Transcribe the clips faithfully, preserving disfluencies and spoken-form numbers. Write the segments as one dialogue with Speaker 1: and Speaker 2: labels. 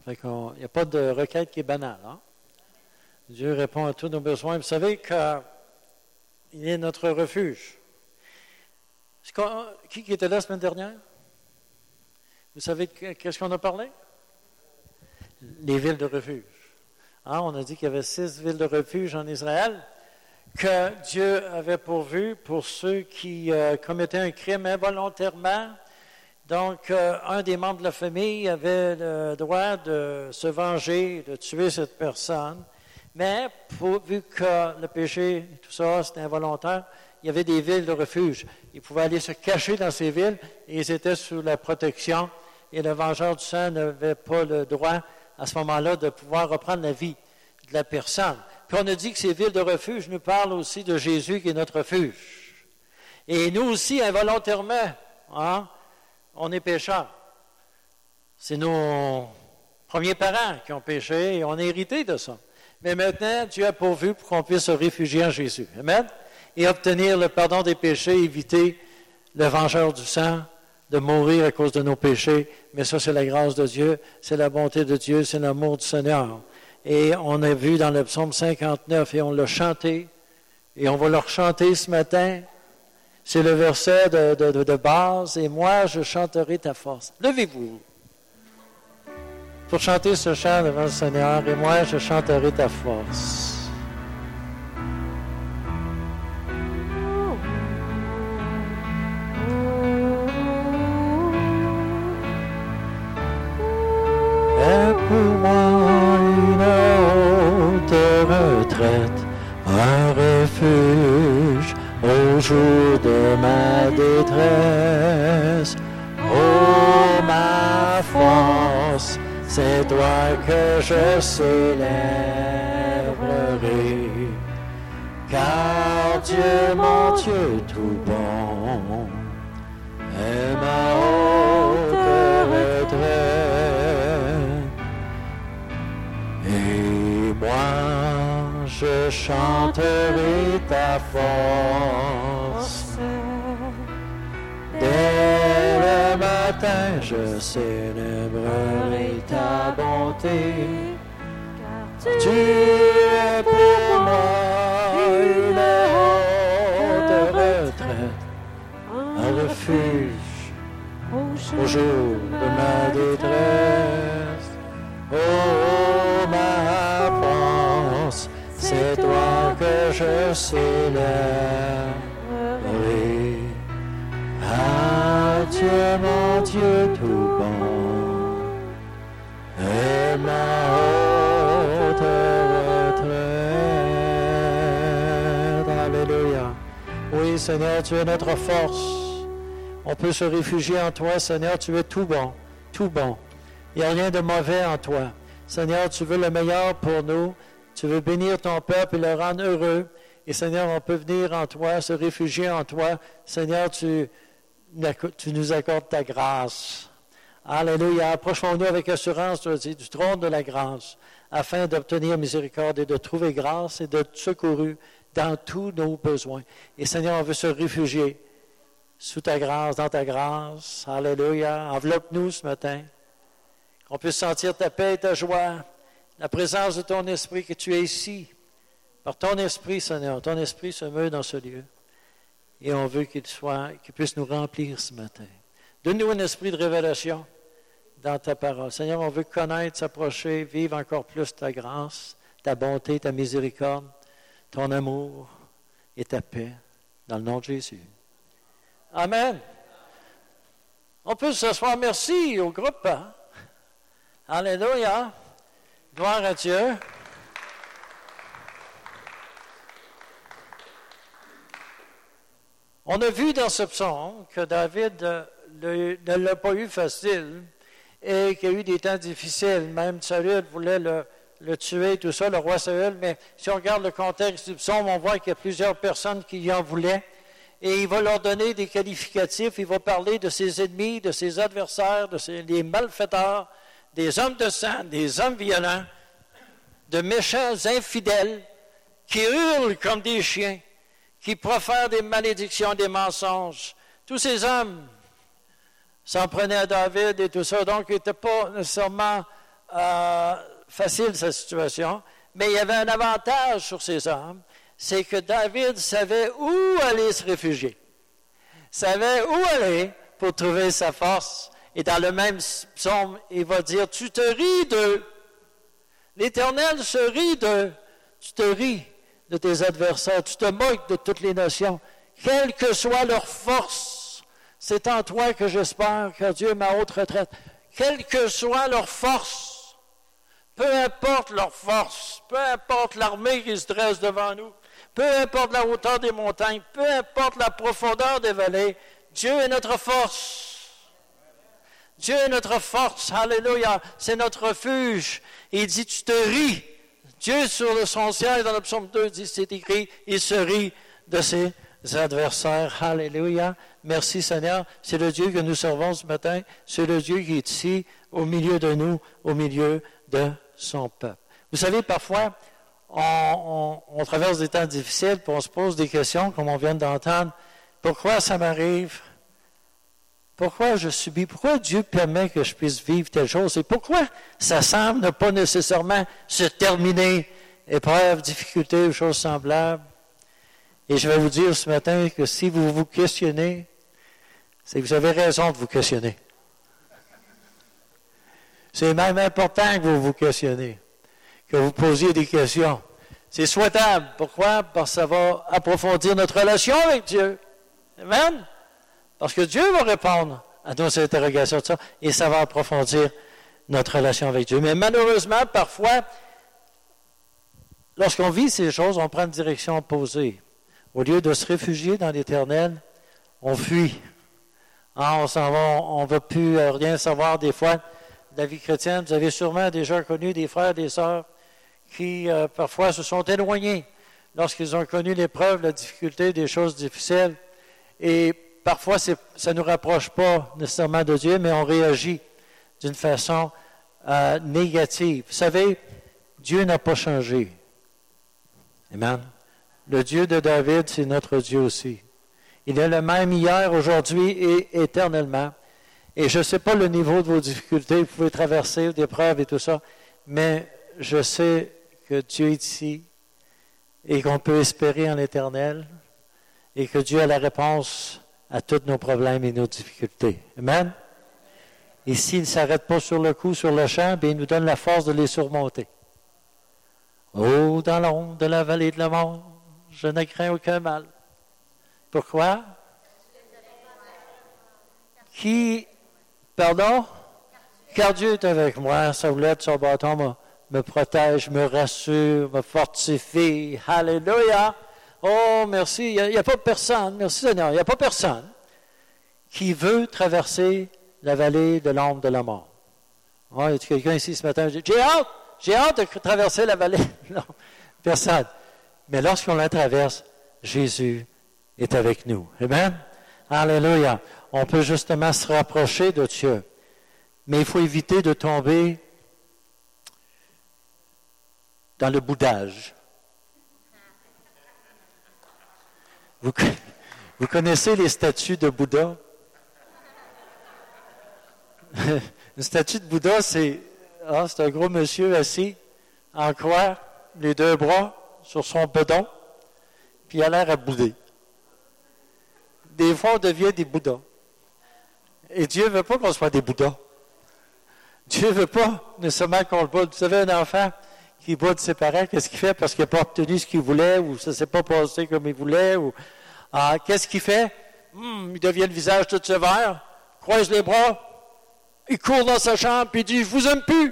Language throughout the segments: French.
Speaker 1: Fait qu'on, il n'y a pas de requête qui est banale. Hein? Dieu répond à tous nos besoins. Vous savez qu'il est notre refuge. Qui était là la semaine dernière? Vous savez qu'est-ce qu'on a parlé? Les villes de refuge. Hein, on a dit qu'il y avait six villes de refuge en Israël que Dieu avait pourvues pour ceux qui euh, commettaient un crime involontairement. Donc, euh, un des membres de la famille avait le droit de se venger, de tuer cette personne. Mais pour, vu que le péché, tout ça, c'était involontaire, il y avait des villes de refuge. Ils pouvaient aller se cacher dans ces villes et ils étaient sous la protection. Et le vengeur du sang n'avait pas le droit, à ce moment-là, de pouvoir reprendre la vie de la personne. Puis on a dit que ces villes de refuge nous parlent aussi de Jésus qui est notre refuge. Et nous aussi, involontairement, hein, on est pécheurs. C'est nos premiers parents qui ont péché et on a hérité de ça. Mais maintenant, Dieu a pourvu pour qu'on puisse se réfugier en Jésus. Amen? Et obtenir le pardon des péchés, éviter le vengeur du sang, de mourir à cause de nos péchés. Mais ça, c'est la grâce de Dieu, c'est la bonté de Dieu, c'est l'amour du Seigneur. Et on a vu dans le psaume cinquante-neuf, et on l'a chanté, et on va le rechanter ce matin. C'est le verset de, de, de base, « Et moi, je chanterai ta force. » Levez-vous pour chanter ce chant devant le Seigneur, « Et moi, je chanterai ta force. » Et pour moi une haute retraite, un refuge au jour de ma détresse. Oh ma force, c'est toi que je célébrerai, car Dieu, mon Dieu tout bon, est ma haute retraite. Et moi, je chanterai ta force. Dès le matin, je célébrerai ta bonté. Car tu es pour moi une haute retraite, un refuge au jour de ma détresse. Oh, ma force, c'est toi que je célébrerai. Ah, Dieu, mon Dieu tout bon, et ma haute retraite. Alléluia. Oui, Seigneur, tu es notre force. On peut se réfugier en toi, Seigneur, tu es tout bon, tout bon. Il n'y a rien de mauvais en toi. Seigneur, tu veux le meilleur pour nous. Tu veux bénir ton peuple et le rendre heureux. Et Seigneur, on peut venir en toi, se réfugier en toi. Seigneur, tu, tu nous accordes ta grâce. Alléluia. Approchons-nous avec assurance du trône de la grâce, afin d'obtenir miséricorde et de trouver grâce et d'être secourus dans tous nos besoins. Et Seigneur, on veut se réfugier sous ta grâce, dans ta grâce. Alléluia. Enveloppe-nous ce matin. Qu'on puisse sentir ta paix et ta joie, la présence de ton esprit, que tu es ici. Par ton esprit, Seigneur, ton esprit se meut dans ce lieu. Et on veut qu'il soit, qu'il puisse nous remplir ce matin. Donne-nous un esprit de révélation dans ta parole. Seigneur, on veut connaître, s'approcher, vivre encore plus ta grâce, ta bonté, ta miséricorde, ton amour et ta paix, dans le nom de Jésus. Amen. On peut s'asseoir. Merci au groupe. Hein? Alléluia. Gloire à Dieu. On a vu dans ce psaume que David le, ne l'a pas eu facile et qu'il y a eu des temps difficiles. Même Saül voulait le, le tuer, tout ça, le roi Saül. Mais si on regarde le contexte du psaume, on voit qu'il y a plusieurs personnes qui y en voulaient. Et il va leur donner des qualificatifs. Il va parler de ses ennemis, de ses adversaires, de ses, des malfaiteurs, des hommes de sang, des hommes violents, de méchants infidèles qui hurlent comme des chiens, qui profèrent des malédictions, des mensonges. Tous ces hommes s'en prenaient à David et tout ça, donc ils n'étaient pas nécessairement euh, facile, sa situation, mais il y avait un avantage sur ces hommes, c'est que David savait où aller se réfugier, savait où aller pour trouver sa force. Et dans le même psaume, il va dire, tu te ris d'eux. L'Éternel se rit d'eux. Tu te ris de tes adversaires, tu te moques de toutes les nations. Quelle que soit leur force, c'est en toi que j'espère, car Dieu est ma haute retraite. Quelle que soit leur force, peu importe leur force, peu importe l'armée qui se dresse devant nous, peu importe la hauteur des montagnes, peu importe la profondeur des vallées, Dieu est notre force. Dieu est notre force, alléluia, c'est notre refuge. Il dit, tu te ris. Dieu sur le son ciel, dans le psaume deux, dit, c'est écrit, il se rit de ses adversaires, alléluia. Merci Seigneur, c'est le Dieu que nous servons ce matin, c'est le Dieu qui est ici, au milieu de nous, au milieu de son peuple. Vous savez, parfois, on, on, on traverse des temps difficiles, puis on se pose des questions, comme on vient d'entendre. Pourquoi ça m'arrive? Pourquoi je subis? Pourquoi Dieu permet que je puisse vivre telle chose? Et pourquoi ça semble ne pas nécessairement se terminer? Épreuves, difficultés ou choses semblables. Et je vais vous dire ce matin que si vous vous questionnez, c'est que vous avez raison de vous questionner. C'est même important que vous vous questionnez, que vous posiez des questions. C'est souhaitable. Pourquoi? Parce que ça va approfondir notre relation avec Dieu. Amen? Parce que Dieu va répondre à nos interrogations de ça, et ça va approfondir notre relation avec Dieu. Mais malheureusement, parfois, lorsqu'on vit ces choses, on prend une direction opposée. Au lieu de se réfugier dans l'Éternel, on fuit. Ah, on s'en va, on ne veut plus rien savoir des fois de la vie chrétienne. Vous avez sûrement déjà connu des frères et des sœurs qui, euh, parfois, se sont éloignés lorsqu'ils ont connu l'épreuve, la difficulté, des choses difficiles. Et parfois, c'est, ça ne nous rapproche pas nécessairement de Dieu, mais on réagit d'une façon euh, négative. Vous savez, Dieu n'a pas changé. Amen. Le Dieu de David, c'est notre Dieu aussi. Il est le même hier, aujourd'hui et éternellement. Et je ne sais pas le niveau de vos difficultés, vous pouvez traverser des preuves et tout ça, mais je sais que Dieu est ici et qu'on peut espérer en l'Éternel et que Dieu a la réponse à tous nos problèmes et nos difficultés. Amen? Et s'il ne s'arrête pas sur le coup, sur le champ, bien, il nous donne la force de les surmonter. Oh, dans l'ombre de la vallée de la mort, je ne crains aucun mal. Pourquoi? Qui, pardon? Car Dieu est avec moi, sa houlette, son bâton me, me protège, me rassure, me fortifie. Alléluia! Oh, merci. Il n'y a, a pas personne, merci Seigneur, il n'y a pas personne qui veut traverser la vallée de l'ombre de la mort. Oh, y a quelqu'un ici ce matin qui dit, j'ai hâte, j'ai hâte de traverser la vallée. Non, personne. Mais lorsqu'on la traverse, Jésus est avec nous. Amen? Alléluia. On peut justement se rapprocher de Dieu. Mais il faut éviter de tomber dans le boudage. Vous, vous connaissez les statues de Bouddha? Une statue de Bouddha, c'est, ah, c'est un gros monsieur assis en croix, les deux bras sur son bedon, puis il a l'air à bouder. Des fois, on devient des Bouddhas. Et Dieu ne veut pas qu'on soit des Bouddhas. Dieu ne veut pas nécessairement qu'on le boude. Vous savez, un enfant qui boude ses parents, qu'est-ce qu'il fait? Parce qu'il n'a pas obtenu ce qu'il voulait, ou ça ne s'est pas passé comme il voulait, ou ah, qu'est-ce qu'il fait? Hum, il devient le visage tout sévère, croise les bras, il court dans sa chambre, puis il dit, je vous aime plus.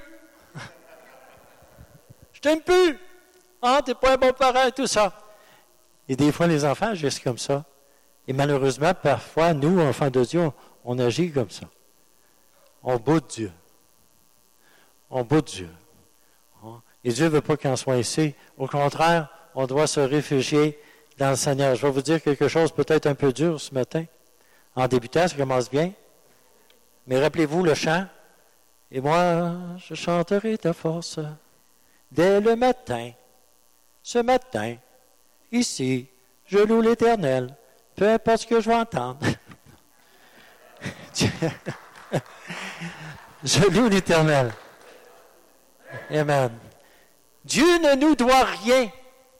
Speaker 1: Je t'aime plus. Ah, t'es pas un bon parent et tout ça. Et des fois, les enfants agissent comme ça. Et malheureusement, parfois, nous, enfants de Dieu, on, on agit comme ça. On boude Dieu. On boude Dieu. Et Dieu ne veut pas qu'on soit ici. Au contraire, on doit se réfugier dans le Seigneur. Je vais vous dire quelque chose peut-être un peu dur ce matin. En débutant, ça commence bien. Mais rappelez-vous le chant. Et moi, je chanterai ta force dès le matin. Ce matin, ici, je loue l'Éternel. Peu importe ce que je vais entendre. Je loue l'Éternel. Amen. Dieu ne nous doit rien.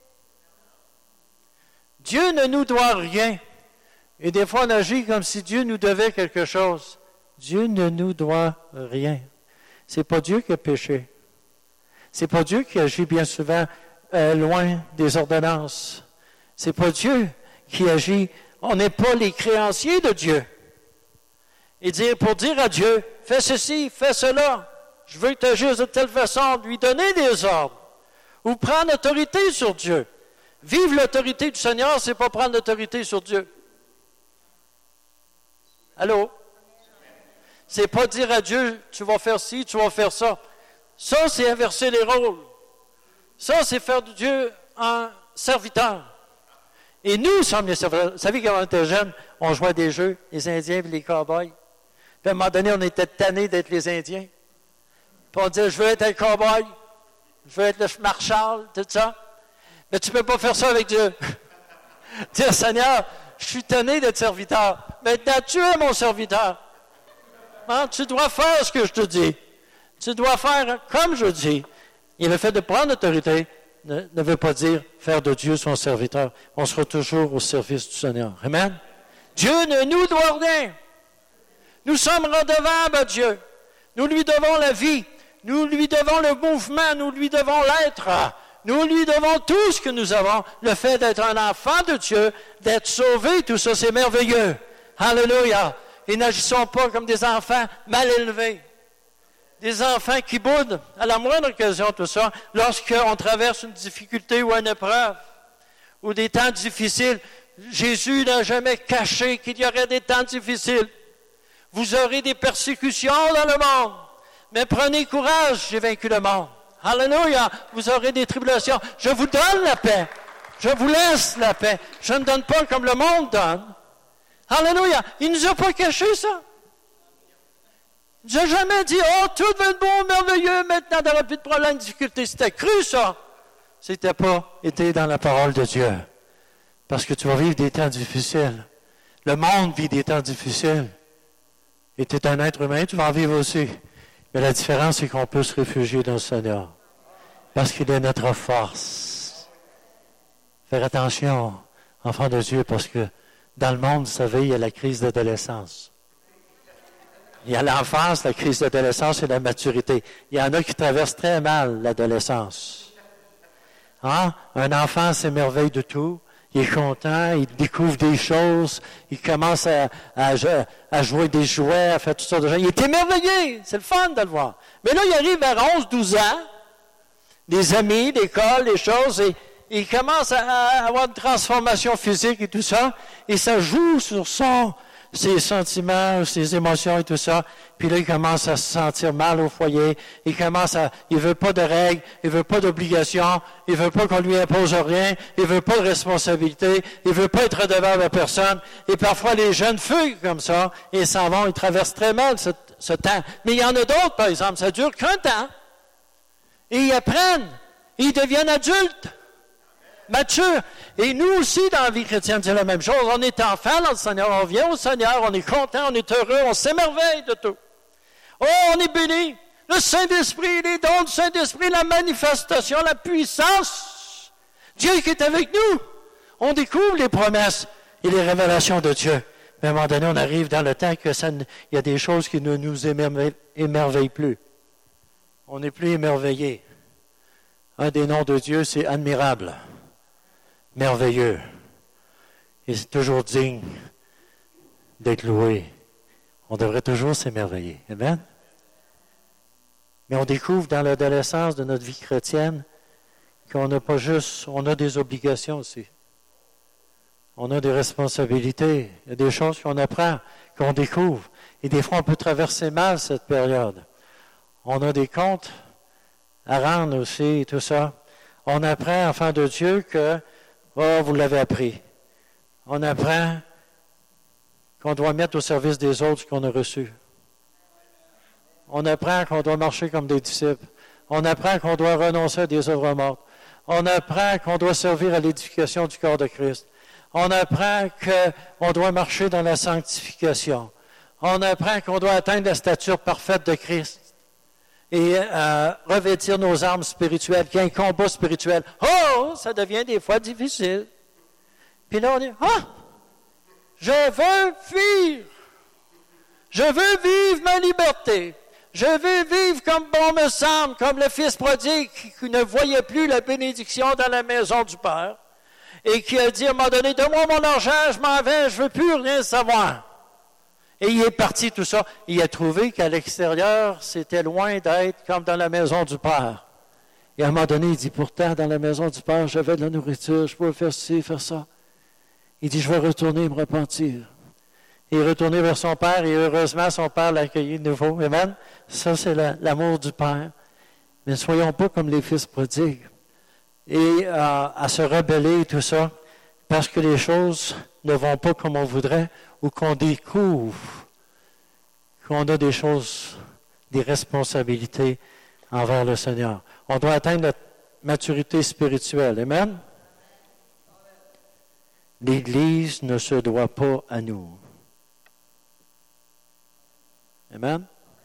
Speaker 1: Dieu ne nous doit rien. Et des fois, on agit comme si Dieu nous devait quelque chose. Dieu ne nous doit rien. C'est pas Dieu qui a péché. C'est pas Dieu qui agit bien souvent euh, loin des ordonnances. C'est pas Dieu qui agit. On n'est pas les créanciers de Dieu. Et dire, pour dire à Dieu, fais ceci, fais cela. Je veux que tu agisses de telle façon, lui donner des ordres. Ou prendre autorité sur Dieu. Vivre l'autorité du Seigneur, c'est pas prendre l'autorité sur Dieu. Allô? C'est pas dire à Dieu, tu vas faire ci, tu vas faire ça. Ça, c'est inverser les rôles. Ça, c'est faire de Dieu un serviteur. Et nous sommes les serviteurs. Vous savez, quand on était jeunes, on jouait à des jeux, les Indiens et les cow-boys. Puis à un moment donné, on était tannés d'être les Indiens. Puis on disait, je veux être un cow-boy, je veux être le marshal, tout ça. Mais tu ne peux pas faire ça avec Dieu. Dire, Seigneur, je suis tanné d'être serviteur. Maintenant, tu es mon serviteur. Hein? Tu dois faire ce que je te dis. Tu dois faire comme je dis. Et le fait de prendre l'autorité ne, ne veut pas dire faire de Dieu son serviteur. On sera toujours au service du Seigneur. Amen. Dieu ne nous doit rien. Nous sommes redevables à Dieu. Nous lui devons la vie. Nous lui devons le mouvement. Nous lui devons l'être. Nous lui devons tout ce que nous avons. Le fait d'être un enfant de Dieu, d'être sauvé, tout ça, c'est merveilleux. Alléluia. Et n'agissons pas comme des enfants mal élevés. Des enfants qui boudent à la moindre occasion, tout ça, lorsqu'on traverse une difficulté ou une épreuve, ou des temps difficiles. Jésus n'a jamais caché qu'il y aurait des temps difficiles. Vous aurez des persécutions dans le monde, mais prenez courage, j'ai vaincu le monde. Alléluia, vous aurez des tribulations. Je vous donne la paix. Je vous laisse la paix. Je ne donne pas comme le monde donne. Alléluia, il ne nous a pas caché ça. Il n'a jamais dit, oh, tout va être bon, merveilleux, maintenant, il n'y aura plus de problème, de difficulté. C'était cru, ça. C'était pas été dans la parole de Dieu. Parce que tu vas vivre des temps difficiles. Le monde vit des temps difficiles. Et tu es un être humain, tu vas en vivre aussi. Mais la différence, c'est qu'on peut se réfugier dans le Seigneur. Parce qu'il est notre force. Faire attention, enfants de Dieu, parce que dans le monde, vous savez, il y a la crise d'adolescence. Il y a l'enfance, la crise d'adolescence et la maturité. Il y en a qui traversent très mal l'adolescence. Hein? Un enfant s'émerveille de tout. Il est content, il découvre des choses, il commence à, à, à jouer des jouets, à faire toutes sortes de choses. Il est émerveillé, c'est le fun de le voir. Mais là, il arrive vers onze douze ans, des amis, l'école, les choses, et, et il commence à, à avoir une transformation physique et tout ça, et ça joue sur son, ses sentiments, ses émotions et tout ça. Puis là, il commence à se sentir mal au foyer. Il commence à, il veut pas de règles, il veut pas d'obligations, il veut pas qu'on lui impose rien, il veut pas de responsabilité, il veut pas être redevable à personne. Et parfois, les jeunes fuient comme ça, et s'en vont, ils traversent très mal ce, ce temps. Mais il y en a d'autres, par exemple, ça dure qu'un temps. Et ils apprennent, et ils deviennent adultes. Mature. Et nous aussi, dans la vie chrétienne, c'est la même chose. On est enfant dans le Seigneur, on vient au Seigneur, on est content, on est heureux, on s'émerveille de tout. Oh, on est béni. Le Saint-Esprit, les dons du Saint-Esprit, la manifestation, la puissance. Dieu qui est avec nous. On découvre les promesses et les révélations de Dieu. Mais à un moment donné, on arrive dans le temps que ça, il y a des choses qui ne nous émerveillent, émerveillent plus. On n'est plus émerveillé. Un des noms de Dieu, c'est admirable. Merveilleux. Et c'est toujours digne d'être loué. On devrait toujours s'émerveiller. Amen? Mais on découvre dans l'adolescence de notre vie chrétienne qu'on n'a pas juste, on a des obligations aussi. On a des responsabilités. Il y a des choses qu'on apprend, qu'on découvre. Et des fois, on peut traverser mal cette période. On a des comptes à rendre aussi et tout ça. On apprend, enfant de Dieu, que oh, vous l'avez appris. On apprend qu'on doit mettre au service des autres ce qu'on a reçu. On apprend qu'on doit marcher comme des disciples. On apprend qu'on doit renoncer à des œuvres mortes. On apprend qu'on doit servir à l'édification du corps de Christ. On apprend qu'on doit marcher dans la sanctification. On apprend qu'on doit atteindre la stature parfaite de Christ. et euh, revêtir nos armes spirituelles, qu'il y a un combat spirituel. Oh, ça devient des fois difficile. Puis là, on dit, ah, je veux fuir. Je veux vivre ma liberté. Je veux vivre comme bon me semble, comme le fils prodigue qui ne voyait plus la bénédiction dans la maison du Père et qui a dit à un moment donné, donne-moi mon argent, je m'en vais, je ne veux plus rien savoir. Et il est parti tout ça. Il a trouvé qu'à l'extérieur, c'était loin d'être comme dans la maison du Père. Et à un moment donné, il dit, pourtant, dans la maison du Père, j'avais de la nourriture, je pouvais faire ci, faire ça. Il dit, je vais retourner me repentir. Il est retourné vers son Père et heureusement, son Père l'a accueilli de nouveau. Amen. Ça, c'est la, l'amour du Père. Mais ne soyons pas comme les fils prodigues. Et euh, à se rebeller et tout ça, parce que les choses ne vont pas comme on voudrait, ou qu'on découvre qu'on a des choses, des responsabilités envers le Seigneur. On doit atteindre notre maturité spirituelle. Amen. L'Église ne se doit pas à nous. Amen.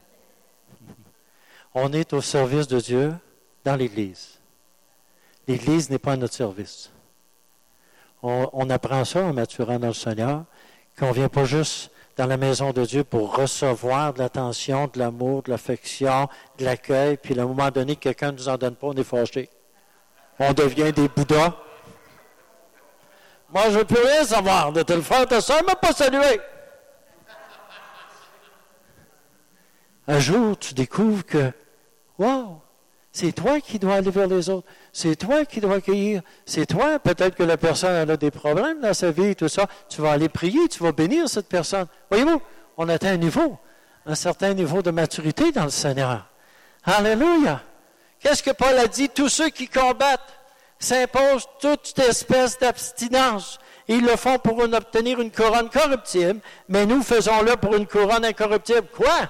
Speaker 1: On est au service de Dieu dans l'Église. L'Église n'est pas à notre service. On, on apprend ça en maturant dans le Seigneur, qu'on ne vient pas juste dans la maison de Dieu pour recevoir de l'attention, de l'amour, de l'affection, de l'accueil, puis à un moment donné, quelqu'un ne nous en donne pas, on est fâché. On devient des Bouddhas. Moi, je ne veux plus rien savoir de tel frère, de ça, il ne m'a pas salué. Un jour, tu découvres que, wow, c'est toi qui dois aller vers les autres. C'est toi qui dois accueillir. C'est toi, peut-être que la personne elle a des problèmes dans sa vie et tout ça. Tu vas aller prier, tu vas bénir cette personne. Voyez-vous, on atteint un niveau, un certain niveau de maturité dans le Seigneur. Alléluia! Qu'est-ce que Paul a dit? Tous ceux qui combattent s'imposent toute espèce d'abstinence. Ils le font pour une, obtenir une couronne corruptible, mais nous faisons-le pour une couronne incorruptible. Quoi?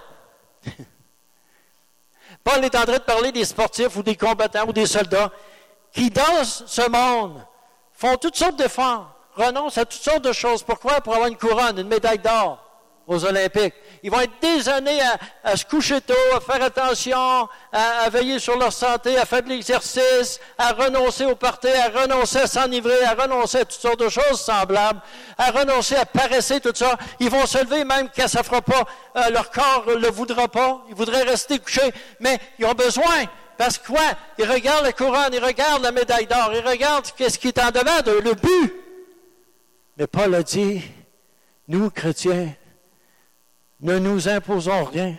Speaker 1: Paul est en train de parler des sportifs ou des combattants ou des soldats qui, dans ce monde, font toutes sortes d'efforts, renoncent à toutes sortes de choses. Pourquoi? Pour avoir une couronne, une médaille d'or aux Olympiques. Ils vont être des années à, à se coucher tôt, à faire attention, à, à veiller sur leur santé, à faire de l'exercice, à renoncer au party, à renoncer à s'enivrer, à renoncer à toutes sortes de choses semblables, à renoncer à paresser, tout ça. Ils vont se lever même quand ça ne fera pas, euh, leur corps ne le voudra pas, ils voudraient rester couchés, mais ils ont besoin. Parce que quoi? Ils regardent la couronne, ils regardent la médaille d'or, ils regardent ce qui est en devant d'eux, le but. Mais Paul a dit, nous, chrétiens, ne nous imposons rien.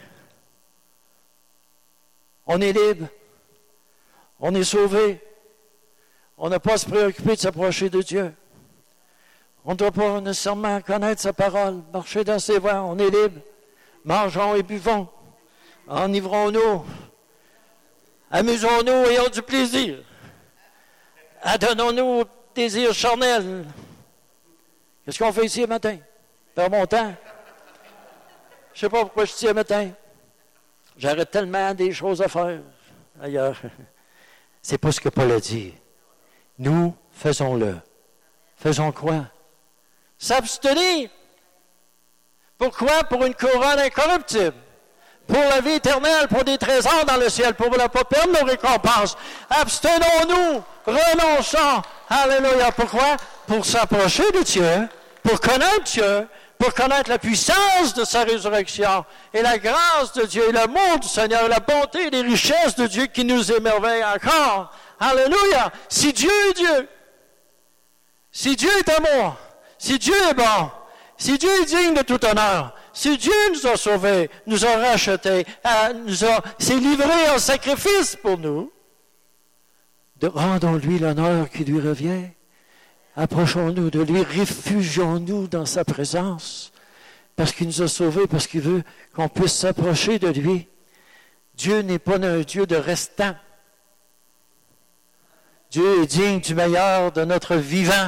Speaker 1: On est libre. On est sauvé. On n'a pas à se préoccuper de s'approcher de Dieu. On ne doit pas nécessairement connaître sa parole, marcher dans ses voies. On est libre. Mangeons et buvons. Enivrons-nous. Amusons-nous, ayons du plaisir. Adonnons-nous au désir charnel. Qu'est-ce qu'on fait ici le matin? Perd mon temps. Je ne sais pas pourquoi je suis ici le matin. J'aurais tellement des choses à faire ailleurs. C'est pas ce que Paul a dit. Nous, faisons-le. Faisons quoi? S'abstenir. Pourquoi? Pour une couronne incorruptible. Pour la vie éternelle, pour des trésors dans le ciel, pour ne pas perdre nos récompenses. Abstenons-nous, renonçons. Alléluia. Pourquoi? Pour s'approcher de Dieu, pour connaître Dieu, pour connaître la puissance de sa résurrection et la grâce de Dieu et l'amour du Seigneur, la bonté et les richesses de Dieu qui nous émerveillent encore. Alléluia! Si Dieu est Dieu, si Dieu est amour, si Dieu est bon, si Dieu est digne de tout honneur, si Dieu nous a sauvés, nous a rachetés, euh, nous a, s'est livré en sacrifice pour nous, de rendons-lui l'honneur qui lui revient. Approchons-nous de lui, réfugions-nous dans sa présence, parce qu'il nous a sauvés, parce qu'il veut qu'on puisse s'approcher de lui. Dieu n'est pas un Dieu de restant. Dieu est digne du meilleur de notre vivant.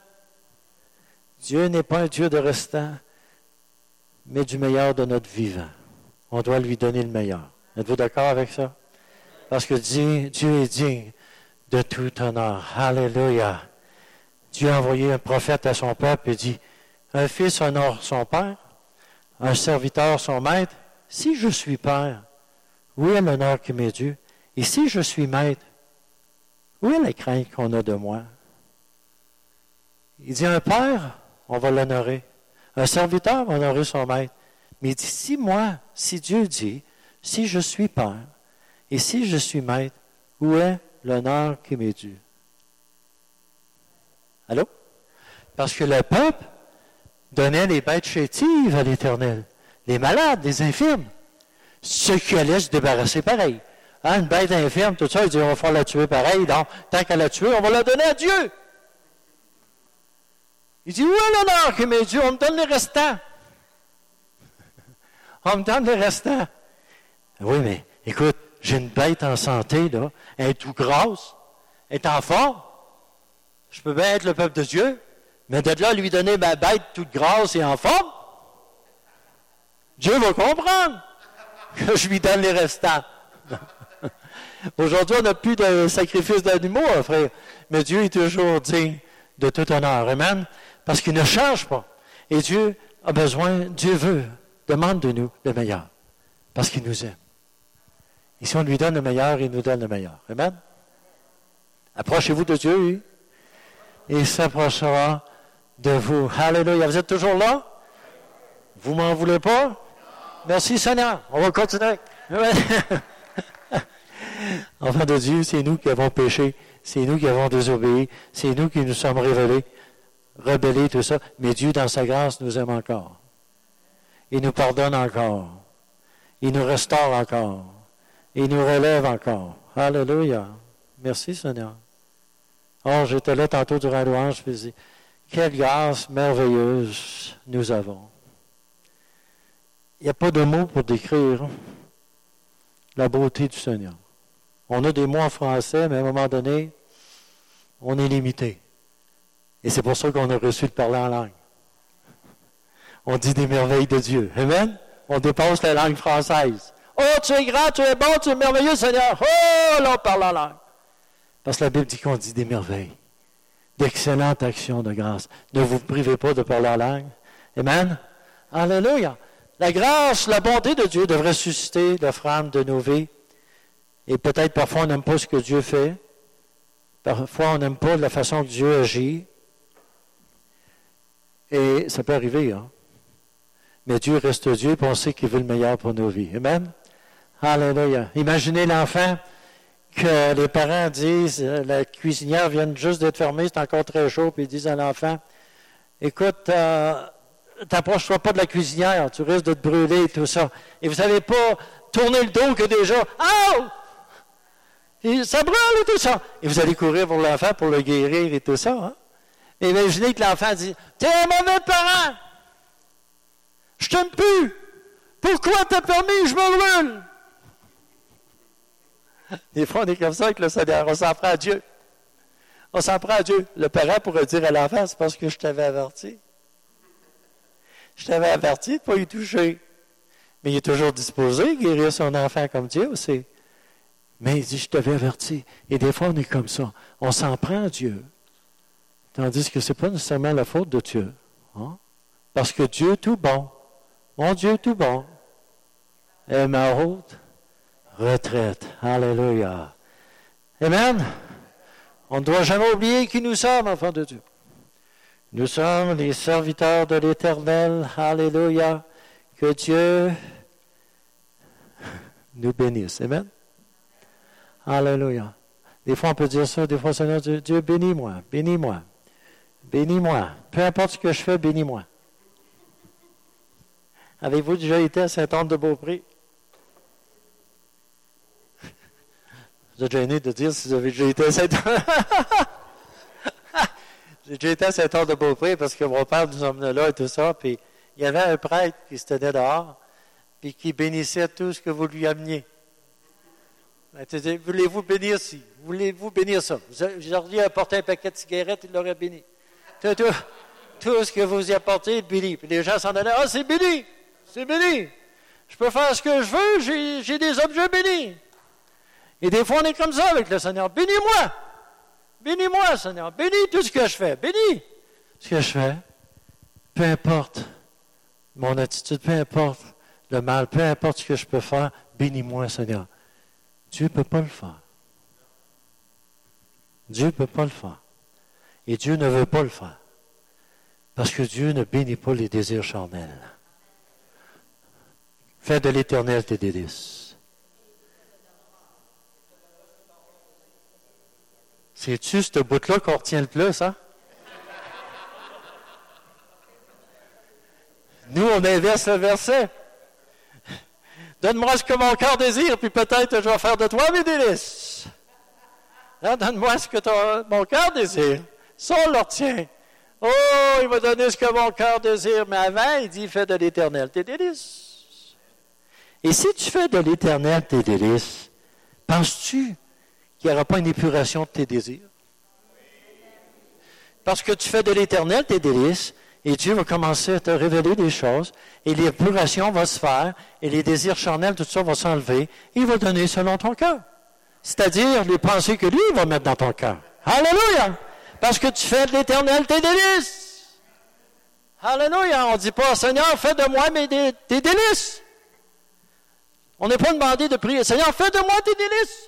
Speaker 1: Dieu n'est pas un Dieu de restant, mais du meilleur de notre vivant. On doit lui donner le meilleur. Êtes-vous d'accord avec ça? Parce que Dieu, Dieu est digne de tout honneur. Alléluia. Dieu a envoyé un prophète à son peuple et dit, un fils honore son père, un serviteur son maître. Si je suis père, Où est l'honneur qui m'est dû? Et si je suis maître, où est la crainte qu'on a de moi? Il dit, un père, on va l'honorer. Un serviteur va honorer son maître. Mais il dit, si moi, si Dieu dit, si je suis père, et si je suis maître, où est l'honneur qui m'est dû? Allô? Parce que le peuple donnait les bêtes chétives à l'Éternel, les malades, les infirmes, ceux qui allaient se débarrasser pareil. Hein, une bête infirme, tout ça, il dit, on va faire la tuer pareil, donc tant qu'à la tuer, on va la donner à Dieu. Il dit, où est l'honneur qui m'est dû? On me donne les restants. On me donne les restants. Oui, mais écoute, j'ai une bête en santé, là, elle est tout grosse, elle est en forme. Je peux bien être le peuple de Dieu, mais de là, lui donner ma bête toute grasse et en forme, Dieu va comprendre que je lui donne les restants. Aujourd'hui, on n'a plus de sacrifice d'animaux à offrir, mais Dieu est toujours digne de tout honneur. Amen? Parce qu'il ne change pas. Et Dieu a besoin, Dieu veut, demande de nous le meilleur, parce qu'il nous aime. Et si on lui donne le meilleur, il nous donne le meilleur. Amen? Approchez-vous de Dieu, oui, et il s'approchera de vous. Alléluia. Vous êtes toujours là? Vous m'en voulez pas? Merci Seigneur. On va continuer. Enfants de Dieu, c'est nous qui avons péché. C'est nous qui avons désobéi. C'est nous qui nous sommes révélés, rebellés, tout ça. Mais Dieu, dans sa grâce, nous aime encore. Il nous pardonne encore. Il nous restaure encore. Il nous relève encore. Alléluia. Merci Seigneur. Oh, j'étais là tantôt durant la louange, je me dis, quelle grâce merveilleuse nous avons. Il n'y a pas de mots pour décrire la beauté du Seigneur. On a des mots en français, mais à un moment donné, on est limité. Et c'est pour ça qu'on a reçu de parler en langue. On dit des merveilles de Dieu. Amen? On dépasse la langue française. Oh, tu es grand, tu es bon, tu es merveilleux, Seigneur. Oh, là, on parle en langue. Parce que la Bible dit qu'on dit des merveilles, d'excellentes actions de grâce. Ne vous privez pas de parler en langue. Amen? Alléluia. La grâce, la bonté de Dieu devrait susciter la flamme de nos vies. Et peut-être parfois on n'aime pas ce que Dieu fait. Parfois on n'aime pas la façon que Dieu agit. Et ça peut arriver, hein? Mais Dieu reste Dieu et on sait qu'il veut le meilleur pour nos vies. Amen? Alléluia. Imaginez l'enfant que les parents disent, la cuisinière vient juste d'être fermée, c'est encore très chaud, puis ils disent à l'enfant, écoute, euh, t'approches-toi pas de la cuisinière, tu risques de te brûler et tout ça. Et vous savez pas tourner le dos que déjà, oh! Et ça brûle et tout ça. Et vous allez courir pour l'enfant pour le guérir et tout ça. Hein? Et imaginez que l'enfant dit, t'es un mauvais parent! Je t'aime plus! Pourquoi t'as permis, je me brûle? Des fois, on est comme ça avec le Seigneur. On s'en prend à Dieu. On s'en prend à Dieu. Le parent pourrait dire à l'enfant, c'est parce que je t'avais averti. Je t'avais averti de ne pas y toucher. Mais il est toujours disposé à guérir son enfant comme Dieu aussi. Mais il dit, je t'avais averti. Et des fois, on est comme ça. On s'en prend à Dieu. Tandis que ce n'est pas nécessairement la faute de Dieu. Hein? Parce que Dieu est tout bon. Mon Dieu est tout bon. Et ma haute retraite. Alléluia. Amen. On ne doit jamais oublier qui nous sommes, enfants de Dieu. Nous sommes les serviteurs de l'Éternel. Alléluia. Que Dieu nous bénisse. Amen. Alléluia. Des fois, on peut dire ça. Des fois, Seigneur, Dieu, Dieu bénis-moi. Bénis-moi. Bénis-moi. Peu importe ce que je fais, bénis-moi. Avez-vous déjà été à Saint-Anne-de-Beaupré? Vous êtes gêné de dire si vous avez déjà été à Saint-Anne. J'ai déjà été à Saint-Anne-de-Beaupré parce que mon père nous emmenait là et tout ça. Puis il y avait un prêtre qui se tenait dehors puis qui bénissait tout ce que vous lui ameniez. Voulez-vous bénir ci? Voulez-vous bénir ça? Vous auriez apporté un paquet de cigarettes, il l'aurait béni. Tout, tout, tout ce que vous y apportez, il bénit. Puis les gens s'en allaient. Ah, c'est béni! C'est béni! Je peux faire ce que je veux, j'ai, j'ai des objets bénis. Et des fois, on est comme ça avec le Seigneur. Bénis-moi! Bénis-moi, Seigneur! Bénis tout ce que je fais! Bénis ce que je fais! Peu importe mon attitude, peu importe le mal, peu importe ce que je peux faire, bénis-moi, Seigneur. Dieu ne peut pas le faire. Dieu ne peut pas le faire. Et Dieu ne veut pas le faire. Parce que Dieu ne bénit pas les désirs charnels. Fais de l'Éternel tes délices. C'est-tu ce bout-là qu'on retient le plus, hein? Nous, on inverse le verset. Donne-moi ce que mon cœur désire, puis peut-être je vais faire de toi mes délices. Hein? Donne-moi ce que ton, mon cœur désire. Ça, on le retient. Oh, il va donner ce que mon cœur désire. Mais avant, il dit, fais de l'Éternel tes délices. Et si tu fais de l'Éternel tes délices, penses-tu qu'il n'y aura pas une épuration de tes désirs? Parce que tu fais de l'Éternel tes délices, et Dieu va commencer à te révéler des choses, et l'épuration va se faire, et les désirs charnels, tout ça va s'enlever, et il va donner selon ton cœur. C'est-à-dire les pensées que lui il va mettre dans ton cœur. Alléluia! Parce que tu fais de l'Éternel tes délices. Alléluia! On ne dit pas, Seigneur, fais de moi mes dé- tes délices. On n'est pas demandé de prier, Seigneur, fais de moi tes délices.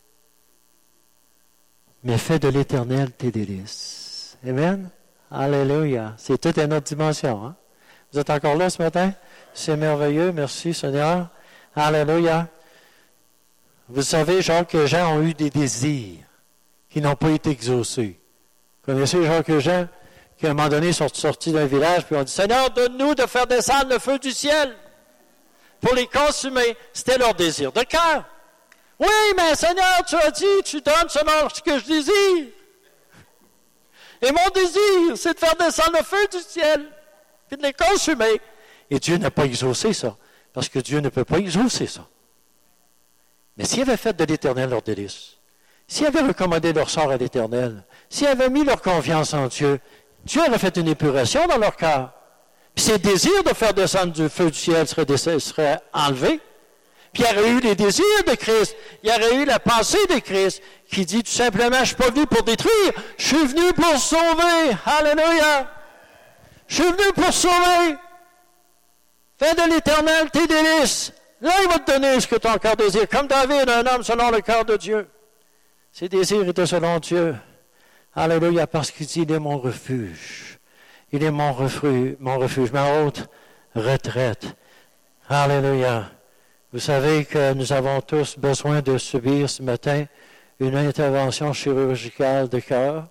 Speaker 1: Mais fais de l'Éternel tes délices. Amen? Alléluia. C'est toute une autre dimension. Hein? Vous êtes encore là ce matin? C'est merveilleux. Merci, Seigneur. Alléluia. Vous savez, Jacques et Jean ont eu des désirs qui n'ont pas été exaucés. Vous connaissez Jacques et Jean, qui à un moment donné sont sortis d'un village, puis ont dit, Seigneur, donne-nous de faire descendre le feu du ciel pour les consumer. C'était leur désir de cœur. Oui, mais Seigneur, tu as dit, tu donnes selon ce que je désire. Et mon désir, c'est de faire descendre le feu du ciel, puis de les consumer. Et Dieu n'a pas exaucé ça, parce que Dieu ne peut pas exaucer ça. Mais s'ils avaient fait de l'Éternel leur délice, s'ils avaient recommandé leur sort à l'Éternel, s'ils avaient mis leur confiance en Dieu, Dieu aurait fait une épuration dans leur cœur. Puis ces désirs de faire descendre du feu du ciel seraient, seraient enlevés. Puis il y aurait eu les désirs de Christ. Il y aurait eu la pensée de Christ qui dit tout simplement, je ne suis pas venu pour détruire, je suis venu pour sauver. Alléluia! Je suis venu pour sauver. Fais de l'Éternel tes délices. Là, il va te donner ce que ton cœur désire. Comme David, un homme selon le cœur de Dieu. Ses désirs étaient selon Dieu. Alléluia, parce qu'il dit, il est mon refuge. Il est mon refuge, mon refuge, ma haute retraite. Alléluia. Vous savez que nous avons tous besoin de subir ce matin une intervention chirurgicale de cœur.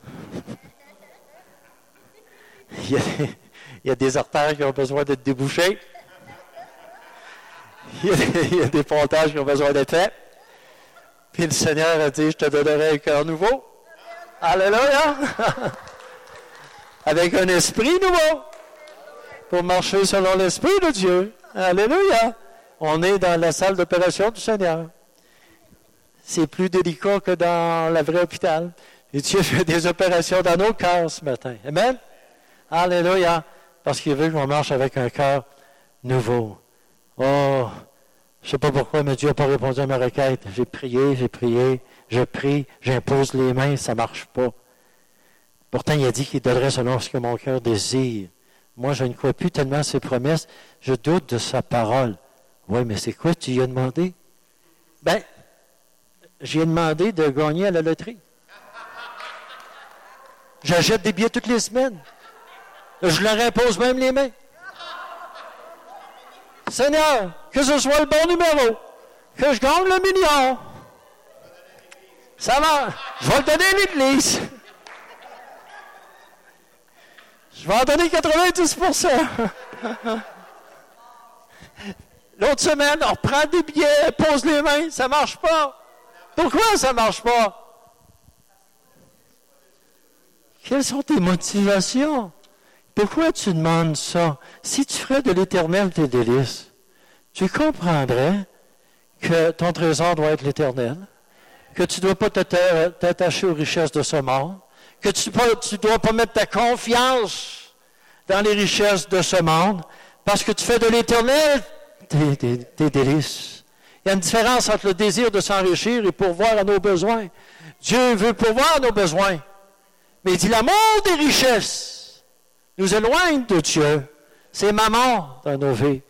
Speaker 1: il, y a, il y a des artères qui ont besoin d'être débouchées. Il y, a des, il y a des pontages qui ont besoin d'être faits. Puis le Seigneur a dit, je te donnerai un cœur nouveau. Alléluia! Avec un esprit nouveau. Pour marcher selon l'esprit de Dieu. Alléluia! On est dans la salle d'opération du Seigneur. C'est plus délicat que dans la vraie hôpital. Et Dieu fait des opérations dans nos cœurs ce matin. Amen? Alléluia! Parce qu'il veut qu'on marche avec un cœur nouveau. Oh, je ne sais pas pourquoi, mais Dieu n'a pas répondu à ma requête. J'ai prié, j'ai prié, je prie, j'impose les mains, ça ne marche pas. Pourtant, il a dit qu'il donnerait selon ce que mon cœur désire. Moi, je ne crois plus tellement à ses promesses. Je doute de sa parole. Oui, mais c'est quoi tu lui as demandé? Ben, j'ai demandé de gagner à la loterie. J'achète des billets toutes les semaines. Je leur impose même les mains. Seigneur, que ce soit le bon numéro, que je gagne le million. Ça va, je vais le donner à l'Église. Je vais en donner quatre-vingt-dix pour cent. L'autre semaine, on reprend des billets, pose les mains, ça ne marche pas. Pourquoi ça ne marche pas? Quelles sont tes motivations? Pourquoi tu demandes ça? Si tu ferais de l'Éternel tes délices, tu comprendrais que ton trésor doit être l'Éternel, que tu ne dois pas t'attacher aux richesses de ce monde, que tu ne dois pas mettre ta confiance dans les richesses de ce monde, parce que tu fais de l'Éternel tes, tes, tes délices. Il y a une différence entre le désir de s'enrichir et pourvoir à nos besoins. Dieu veut pourvoir à nos besoins. Mais il dit, l'amour des richesses nous éloigne de Dieu. C'est maman dans nos vies.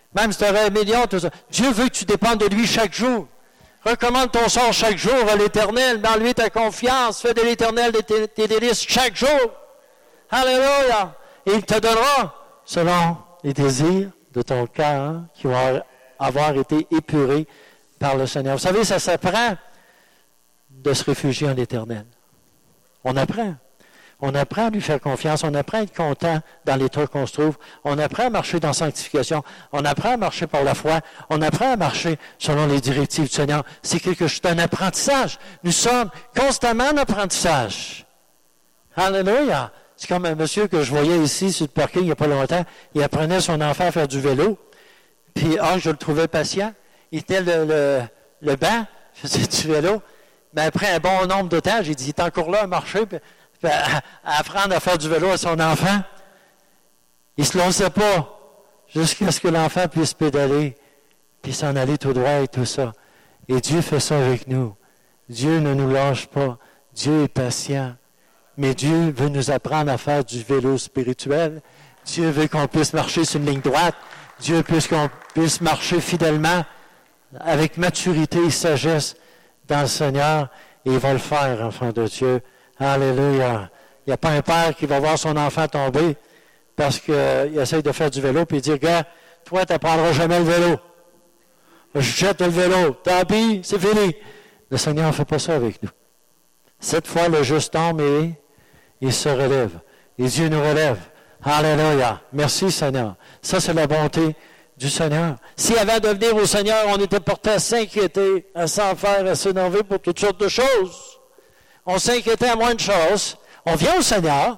Speaker 1: Même si tu aurais un million, tout ça. Dieu veut que tu dépendes de lui chaque jour. Recommande ton sort chaque jour à l'Éternel. Dans lui ta confiance. Fais de l'Éternel tes, tes délices chaque jour. Alléluia. Et il te donnera selon les désirs de ton cœur qui vont avoir été épurés par le Seigneur. Vous savez, ça s'apprend de se réfugier en l'Éternel. On apprend. On apprend à lui faire confiance. On apprend à être content dans l'état qu'on se trouve. On apprend à marcher dans sanctification. On apprend à marcher par la foi. On apprend à marcher selon les directives du Seigneur. C'est quelque chose d'un apprentissage. Nous sommes constamment en apprentissage. Alléluia. C'est comme un monsieur que je voyais ici sur le parking il n'y a pas longtemps. Il apprenait son enfant à faire du vélo. Puis, ah, je le trouvais patient. Il était le, le, le banc, faisait du vélo. Mais après un bon nombre de temps, j'ai dit, il est encore là à marcher. Puis, À, à apprendre à faire du vélo à son enfant. Il ne se lançait pas jusqu'à ce que l'enfant puisse pédaler, puis s'en aller tout droit et tout ça. Et Dieu fait ça avec nous. Dieu ne nous lâche pas. Dieu est patient. Mais Dieu veut nous apprendre à faire du vélo spirituel. Dieu veut qu'on puisse marcher sur une ligne droite. Dieu veut qu'on puisse marcher fidèlement, avec maturité et sagesse dans le Seigneur. Et il va le faire, enfant de Dieu. Alléluia. Il n'y a pas un père qui va voir son enfant tomber parce qu'il euh, essaye de faire du vélo puis il dit, gars, toi, tu n'apprendras jamais le vélo. Je jette le vélo. Tant pis, c'est fini. Le Seigneur ne fait pas ça avec nous. Cette fois, le juste tombe et il se relève. Et Dieu nous relève. Alléluia. Merci, Seigneur. Ça, c'est la bonté du Seigneur. Si avant de venir au Seigneur, on était porté à s'inquiéter, à s'en faire, à s'énerver pour toutes sortes de choses, on s'inquiétait à moins de choses. On vient au Seigneur,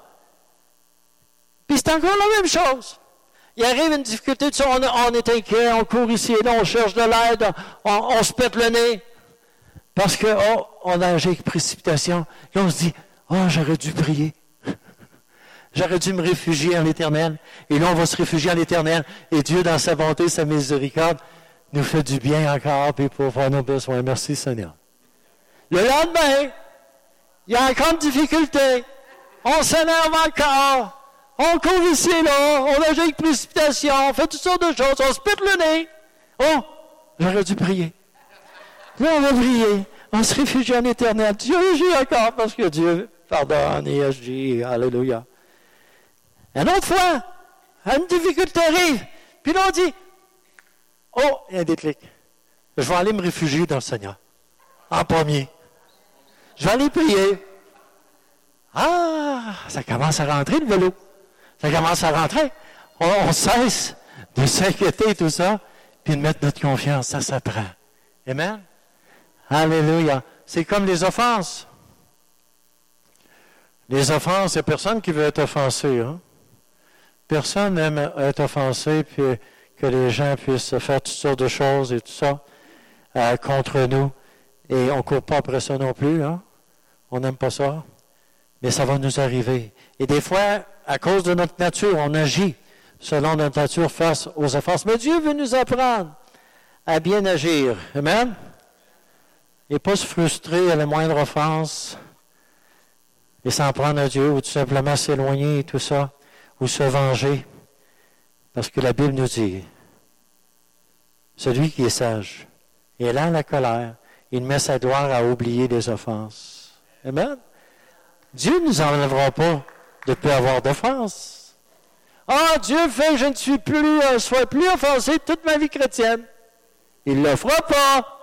Speaker 1: puis c'est encore la même chose. Il arrive une difficulté, tu sais, on, on est inquiet, on court ici et là, on cherche de l'aide, on, on se pète le nez, parce que, oh, on a agi avec précipitation, et on se dit, oh, j'aurais dû prier. J'aurais dû me réfugier en l'Éternel. Et là, on va se réfugier en l'Éternel, et Dieu, dans sa bonté, sa miséricorde, nous fait du bien encore, puis pour voir nos besoins. Merci, Seigneur. Le lendemain, il y a encore une difficulté. On s'énerve encore. On court ici et là. On agit avec précipitation. On fait toutes sortes de choses. On se pète le nez. Oh, j'aurais dû prier. Là, on va prier. On se réfugie en l'Éternel. Dieu agit encore parce que Dieu pardonne et agit. Alléluia. Une autre fois, une difficulté arrive. Puis là, on dit, oh, il y a un déclic. Je vais aller me réfugier dans le Seigneur. En premier. Je vais aller prier. Ah, ça commence à rentrer le vélo. Ça commence à rentrer. On, on cesse de s'inquiéter et tout ça, puis de mettre notre confiance. Ça s'apprend. Amen? Alléluia. C'est comme les offenses. Les offenses, il n'y a personne qui veut être offensé. Hein? Personne n'aime être offensé, puis que les gens puissent faire toutes sortes de choses et tout ça euh, contre nous. Et on ne court pas après ça non plus. Hein? On n'aime pas ça. Mais ça va nous arriver. Et des fois, à cause de notre nature, on agit selon notre nature face aux offenses. Mais Dieu veut nous apprendre à bien agir. Amen? Et pas se frustrer à la moindre offense et s'en prendre à Dieu ou tout simplement s'éloigner et tout ça, ou se venger. Parce que la Bible nous dit, celui qui est sage est lent à la colère, il met sa gloire à oublier les offenses. Amen? Dieu ne nous enlèvera pas de ne plus avoir d'offense. Ah, Dieu fait que je ne suis plus, euh, sois plus offensé toute ma vie chrétienne. Il ne le fera pas.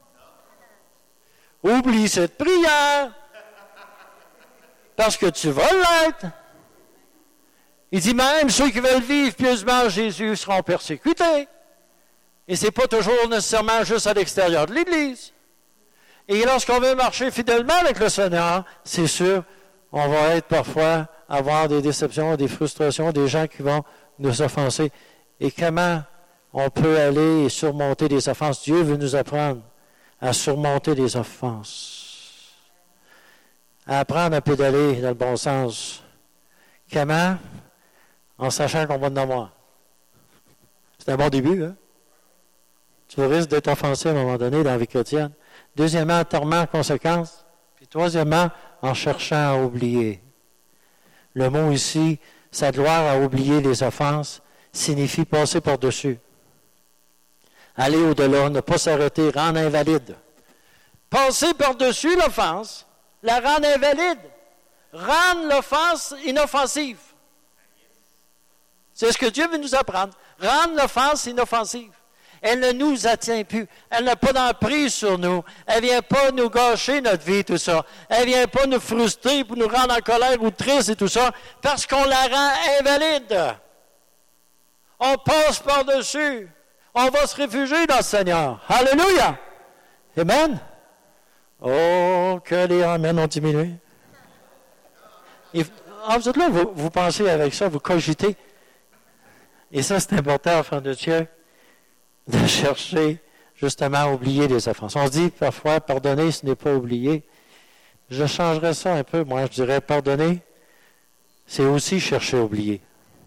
Speaker 1: Oublie cette prière. Parce que tu vas l'être. Il dit même, ceux qui veulent vivre pieusement Jésus seront persécutés. Et ce n'est pas toujours nécessairement juste à l'extérieur de l'Église. Et lorsqu'on veut marcher fidèlement avec le Seigneur, c'est sûr, on va être parfois, avoir des déceptions, des frustrations, des gens qui vont nous offenser. Et comment on peut aller et surmonter des offenses? Dieu veut nous apprendre à surmonter les offenses. À apprendre à pédaler dans le bon sens. Comment? En sachant qu'on va en avoir. C'est un bon début, hein? Tu risques d'être offensé à un moment donné dans la vie chrétienne. Deuxièmement, torment, conséquence. Puis troisièmement, en cherchant à oublier. Le mot ici, sa gloire à oublier les offenses, signifie passer par-dessus. aller au-delà, ne pas s'arrêter, rendre invalide. Passer par-dessus l'offense, la rendre invalide, rendre l'offense inoffensive. C'est ce que Dieu veut nous apprendre. Rendre l'offense inoffensive. Elle ne nous attient plus. Elle n'a pas d'emprise sur nous. Elle ne vient pas nous gâcher notre vie, tout ça. Elle ne vient pas nous frustrer pour nous rendre en colère ou triste et tout ça, parce qu'on la rend invalide. On passe par-dessus. On va se réfugier dans le Seigneur. Alléluia! Amen! Oh, que les amens ont diminué. Et, ah, vous êtes là, vous, vous pensez avec ça, vous cogitez. Et ça, c'est important, enfants de Dieu, de chercher justement à oublier les offenses. On se dit parfois, pardonner, ce n'est pas oublier. Je changerais ça un peu. Moi, je dirais, pardonner, c'est aussi chercher à oublier.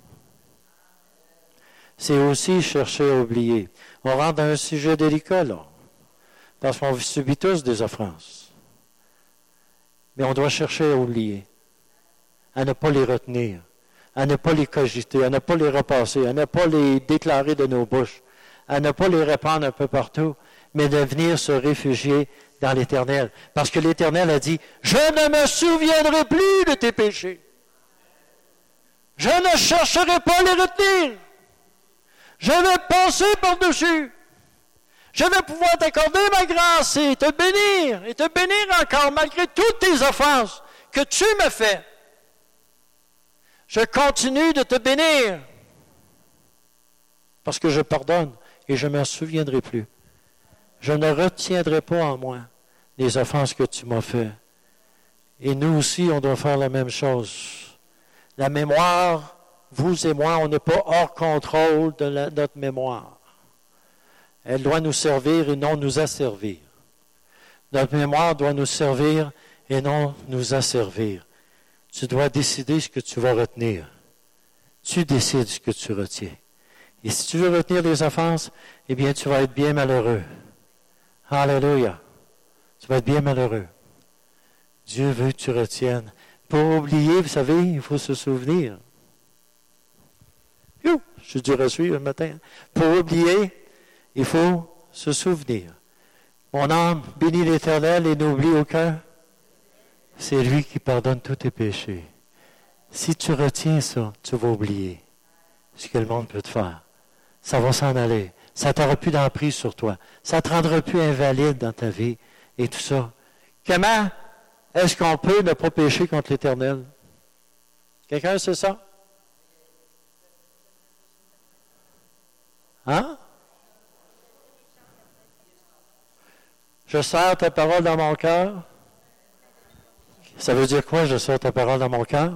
Speaker 1: C'est aussi chercher à oublier. On rentre dans un sujet délicat, là. Parce qu'on subit tous des offenses. Mais on doit chercher à oublier. À ne pas les retenir. À ne pas les cogiter. À ne pas les repasser. À ne pas les déclarer de nos bouches. À ne pas les répandre un peu partout. Mais de venir se réfugier dans l'Éternel. Parce que l'Éternel a dit, « Je ne me souviendrai plus de tes péchés. Je ne chercherai pas à les retenir. Je vais passer par-dessus. Je vais pouvoir t'accorder ma grâce et te bénir, et te bénir encore malgré toutes tes offenses que tu me fais. Je continue de te bénir parce que je pardonne et je ne m'en souviendrai plus. Je ne retiendrai pas en moi les offenses que tu m'as faites. Et nous aussi, on doit faire la même chose. La mémoire, vous et moi, on n'est pas hors contrôle de la, notre mémoire. Elle doit nous servir et non nous asservir. Notre mémoire doit nous servir et non nous asservir. Tu dois décider ce que tu vas retenir. Tu décides ce que tu retiens. Et si tu veux retenir les offenses, eh bien, tu vas être bien malheureux. Alléluia. Tu vas être bien malheureux. Dieu veut que tu retiennes. Pour oublier, vous savez, il faut se souvenir. You, je suis dur à suivre le matin. Pour oublier, il faut se souvenir. Mon âme bénit l'Éternel et n'oublie aucun. C'est lui qui pardonne tous tes péchés. Si tu retiens ça, tu vas oublier ce que le monde peut te faire. Ça va s'en aller. Ça t'aura plus d'emprise sur toi. Ça ne te rendra plus invalide dans ta vie et tout ça. Comment est-ce qu'on peut ne pas pécher contre l'Éternel? Quelqu'un sait ça? Hein? Je serre ta parole dans mon cœur. Ça veut dire quoi, je serre ta parole dans mon cœur?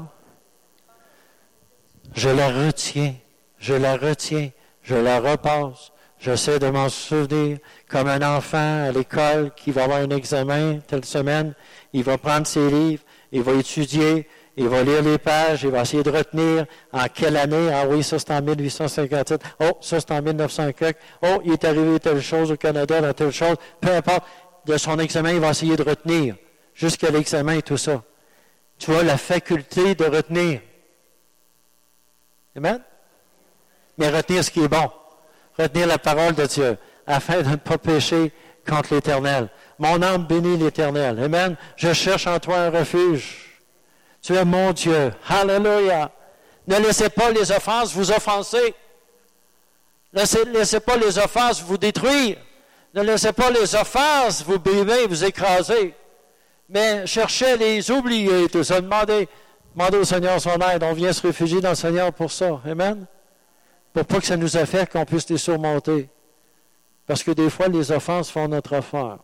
Speaker 1: Je la retiens. Je la retiens. Je la repasse. J'essaie de m'en souvenir comme un enfant à l'école qui va avoir un examen telle semaine. Il va prendre ses livres, il va étudier, il va lire les pages, il va essayer de retenir en quelle année. Ah oui, ça c'est en mille huit cent cinquante-sept. Oh, ça c'est en mille neuf cents quelque. Oh, il est arrivé telle chose au Canada, dans telle chose. Peu importe. De son examen, il va essayer de retenir jusqu'à l'examen et tout ça. Tu as la faculté de retenir. Amen? Mais retenir ce qui est bon. Retenir la parole de Dieu, afin de ne pas pécher contre l'Éternel. Mon âme bénit l'Éternel. Amen. Je cherche en toi un refuge. Tu es mon Dieu. Alléluia. Ne laissez pas les offenses vous offenser. Ne laissez, laissez pas les offenses vous détruire. Ne laissez pas les offenses vous brimer, vous écraser. Mais cherchez à les oublier, tout ça. Demandez, demandez au Seigneur son aide. On vient se réfugier dans le Seigneur pour ça. Amen. Pour pas que ça nous affecte, qu'on puisse les surmonter. Parce que des fois, les offenses font notre affaire.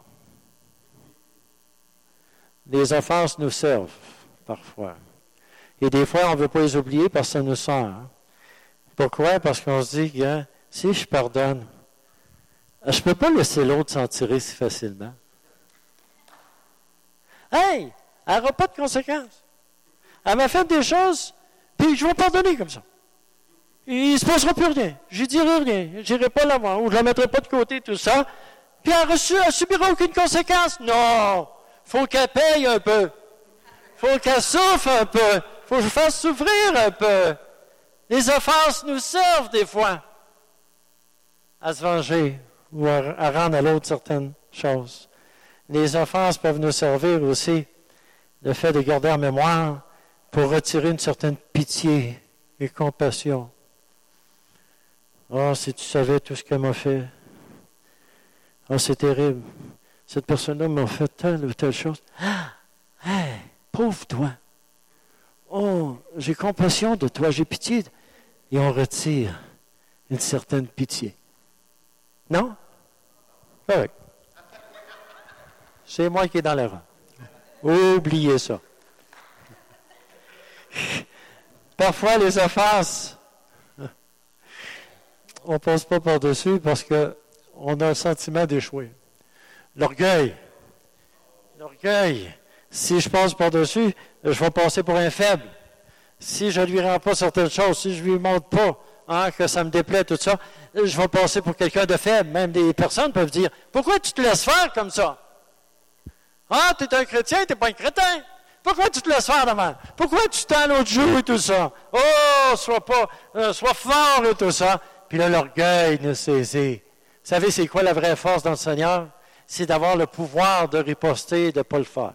Speaker 1: Les offenses nous servent, parfois. Et des fois, on ne veut pas les oublier parce que ça nous sert. Pourquoi? Parce qu'on se dit, hein, si je pardonne, je ne peux pas laisser l'autre s'en tirer si facilement. Hey! Elle n'aura pas de conséquences. Elle m'a fait des choses, puis je vais pardonner comme ça. Il ne se passera plus rien. Je ne dirai rien. Je n'irai pas la voir. Ou je ne la mettrai pas de côté, tout ça. Puis elle ne subira aucune conséquence. Non! Il faut qu'elle paye un peu. Il faut qu'elle souffre un peu. Il faut que je fasse souffrir un peu. Les offenses nous servent des fois à se venger ou à, à rendre à l'autre certaines choses. Les offenses peuvent nous servir aussi, le fait de garder en mémoire pour retirer une certaine pitié et compassion. Oh, si tu savais tout ce qu'elle m'a fait. Oh, c'est terrible. Cette personne-là m'a fait telle ou telle chose. Ah! Hey! Pauvre toi! Oh, j'ai compassion de toi, j'ai pitié. Et on retire une certaine pitié. Non? Correct. C'est moi qui est dans l'erreur. Oubliez ça. Parfois, les offenses, on ne passe pas par-dessus parce qu'on a un sentiment d'échouer. L'orgueil. L'orgueil. Si je passe par-dessus, je vais passer pour un faible. Si je ne lui rends pas certaines choses, si je ne lui montre pas hein, que ça me déplaît, tout ça, je vais passer pour quelqu'un de faible. Même des personnes peuvent dire, pourquoi tu te laisses faire comme ça? Ah, tu es un chrétien, tu n'es pas un crétin. Pourquoi tu te laisses faire de mal? Pourquoi tu tends l'autre joue et tout ça? Oh, sois pas, euh, sois fort et tout ça. Puis là, l'orgueil nous saisit. Vous savez, c'est quoi la vraie force dans le Seigneur? C'est d'avoir le pouvoir de riposter et de ne pas le faire.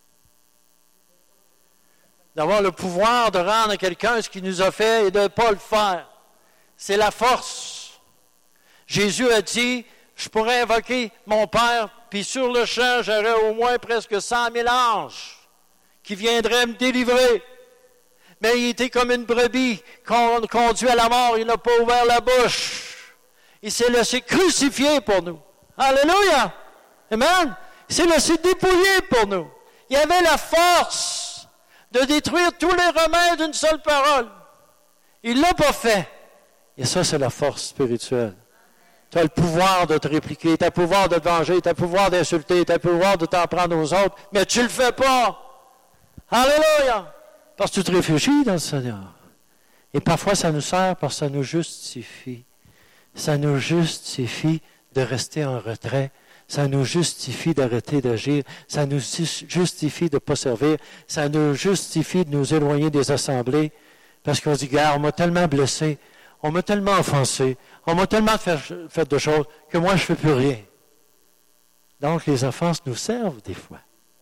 Speaker 1: D'avoir le pouvoir de rendre à quelqu'un ce qu'il nous a fait et de ne pas le faire. C'est la force. Jésus a dit, je pourrais invoquer mon Père, puis sur le champ, j'aurais au moins presque cent mille anges qui viendraient me délivrer. Mais il était comme une brebis qu'on conduit à la mort, il n'a pas ouvert la bouche. Il s'est laissé crucifier pour nous. Alléluia! Amen! Il s'est laissé dépouiller pour nous. Il y avait la force de détruire tous les remèdes d'une seule parole. Il ne l'a pas fait. Et ça, c'est la force spirituelle. Tu as le pouvoir de te répliquer, tu as le pouvoir de te venger, tu as le pouvoir d'insulter, tu as le pouvoir de t'en prendre aux autres, mais tu ne le fais pas. Alléluia! Parce que tu te réfugies dans le Seigneur. Et parfois, ça nous sert parce que ça nous justifie. Ça nous justifie de rester en retrait. Ça nous justifie d'arrêter d'agir. Ça nous justifie de ne pas servir. Ça nous justifie de nous éloigner des assemblées. Parce qu'on se dit, gars, on m'a tellement blessé, on m'a tellement offensé, on m'a tellement fait, fait de choses que moi, je ne fais plus rien. Donc, les offenses nous servent des fois.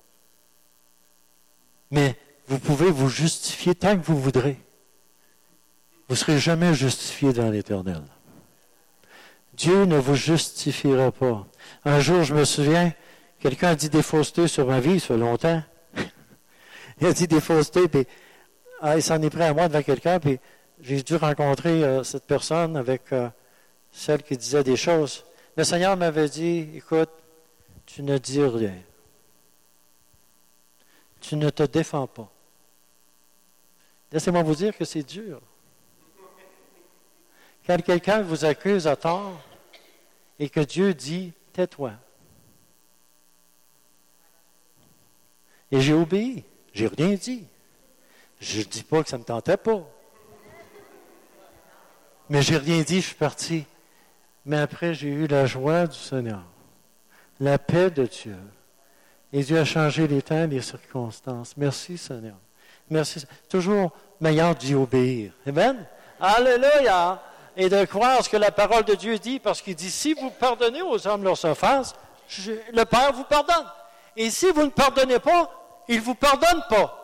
Speaker 1: Mais vous pouvez vous justifier tant que vous voudrez. Vous ne serez jamais justifié devant l'Éternel. Dieu ne vous justifiera pas. Un jour, je me souviens, quelqu'un a dit des faussetés sur ma vie, ça fait longtemps. Il a dit des faussetés, puis ah, il s'en est pris à moi devant quelqu'un, puis j'ai dû rencontrer euh, cette personne avec euh, celle qui disait des choses. Le Seigneur m'avait dit, écoute, tu ne dis rien. Tu ne te défends pas. Laissez-moi vous dire que c'est dur. Quand quelqu'un vous accuse à tort et que Dieu dit, tais-toi. Et j'ai obéi. J'ai rien dit. Je ne dis pas que ça ne me tentait pas. Mais j'ai rien dit, je suis parti. Mais après, j'ai eu la joie du Seigneur, la paix de Dieu. Et Dieu a changé les temps et les circonstances. Merci, Seigneur. Merci. Toujours meilleur d'y obéir. Amen? Alléluia! Et de croire ce que la parole de Dieu dit, parce qu'il dit, si vous pardonnez aux hommes leurs offenses, je, le Père vous pardonne. Et si vous ne pardonnez pas, il ne vous pardonne pas.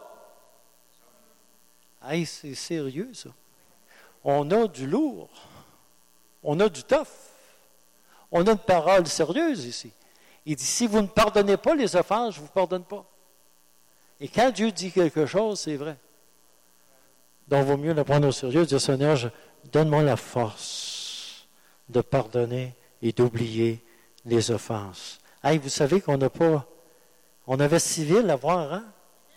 Speaker 1: Hey, c'est sérieux, ça. On a du lourd. On a du tough. On a une parole sérieuse ici. Il dit, si vous ne pardonnez pas les offenses, je ne vous pardonne pas. Et quand Dieu dit quelque chose, c'est vrai. Donc, il vaut mieux le prendre au sérieux, dire, Seigneur, je, donne-moi la force de pardonner et d'oublier les offenses. Hey, vous savez qu'on n'a pas... On avait six villes à voir, hein?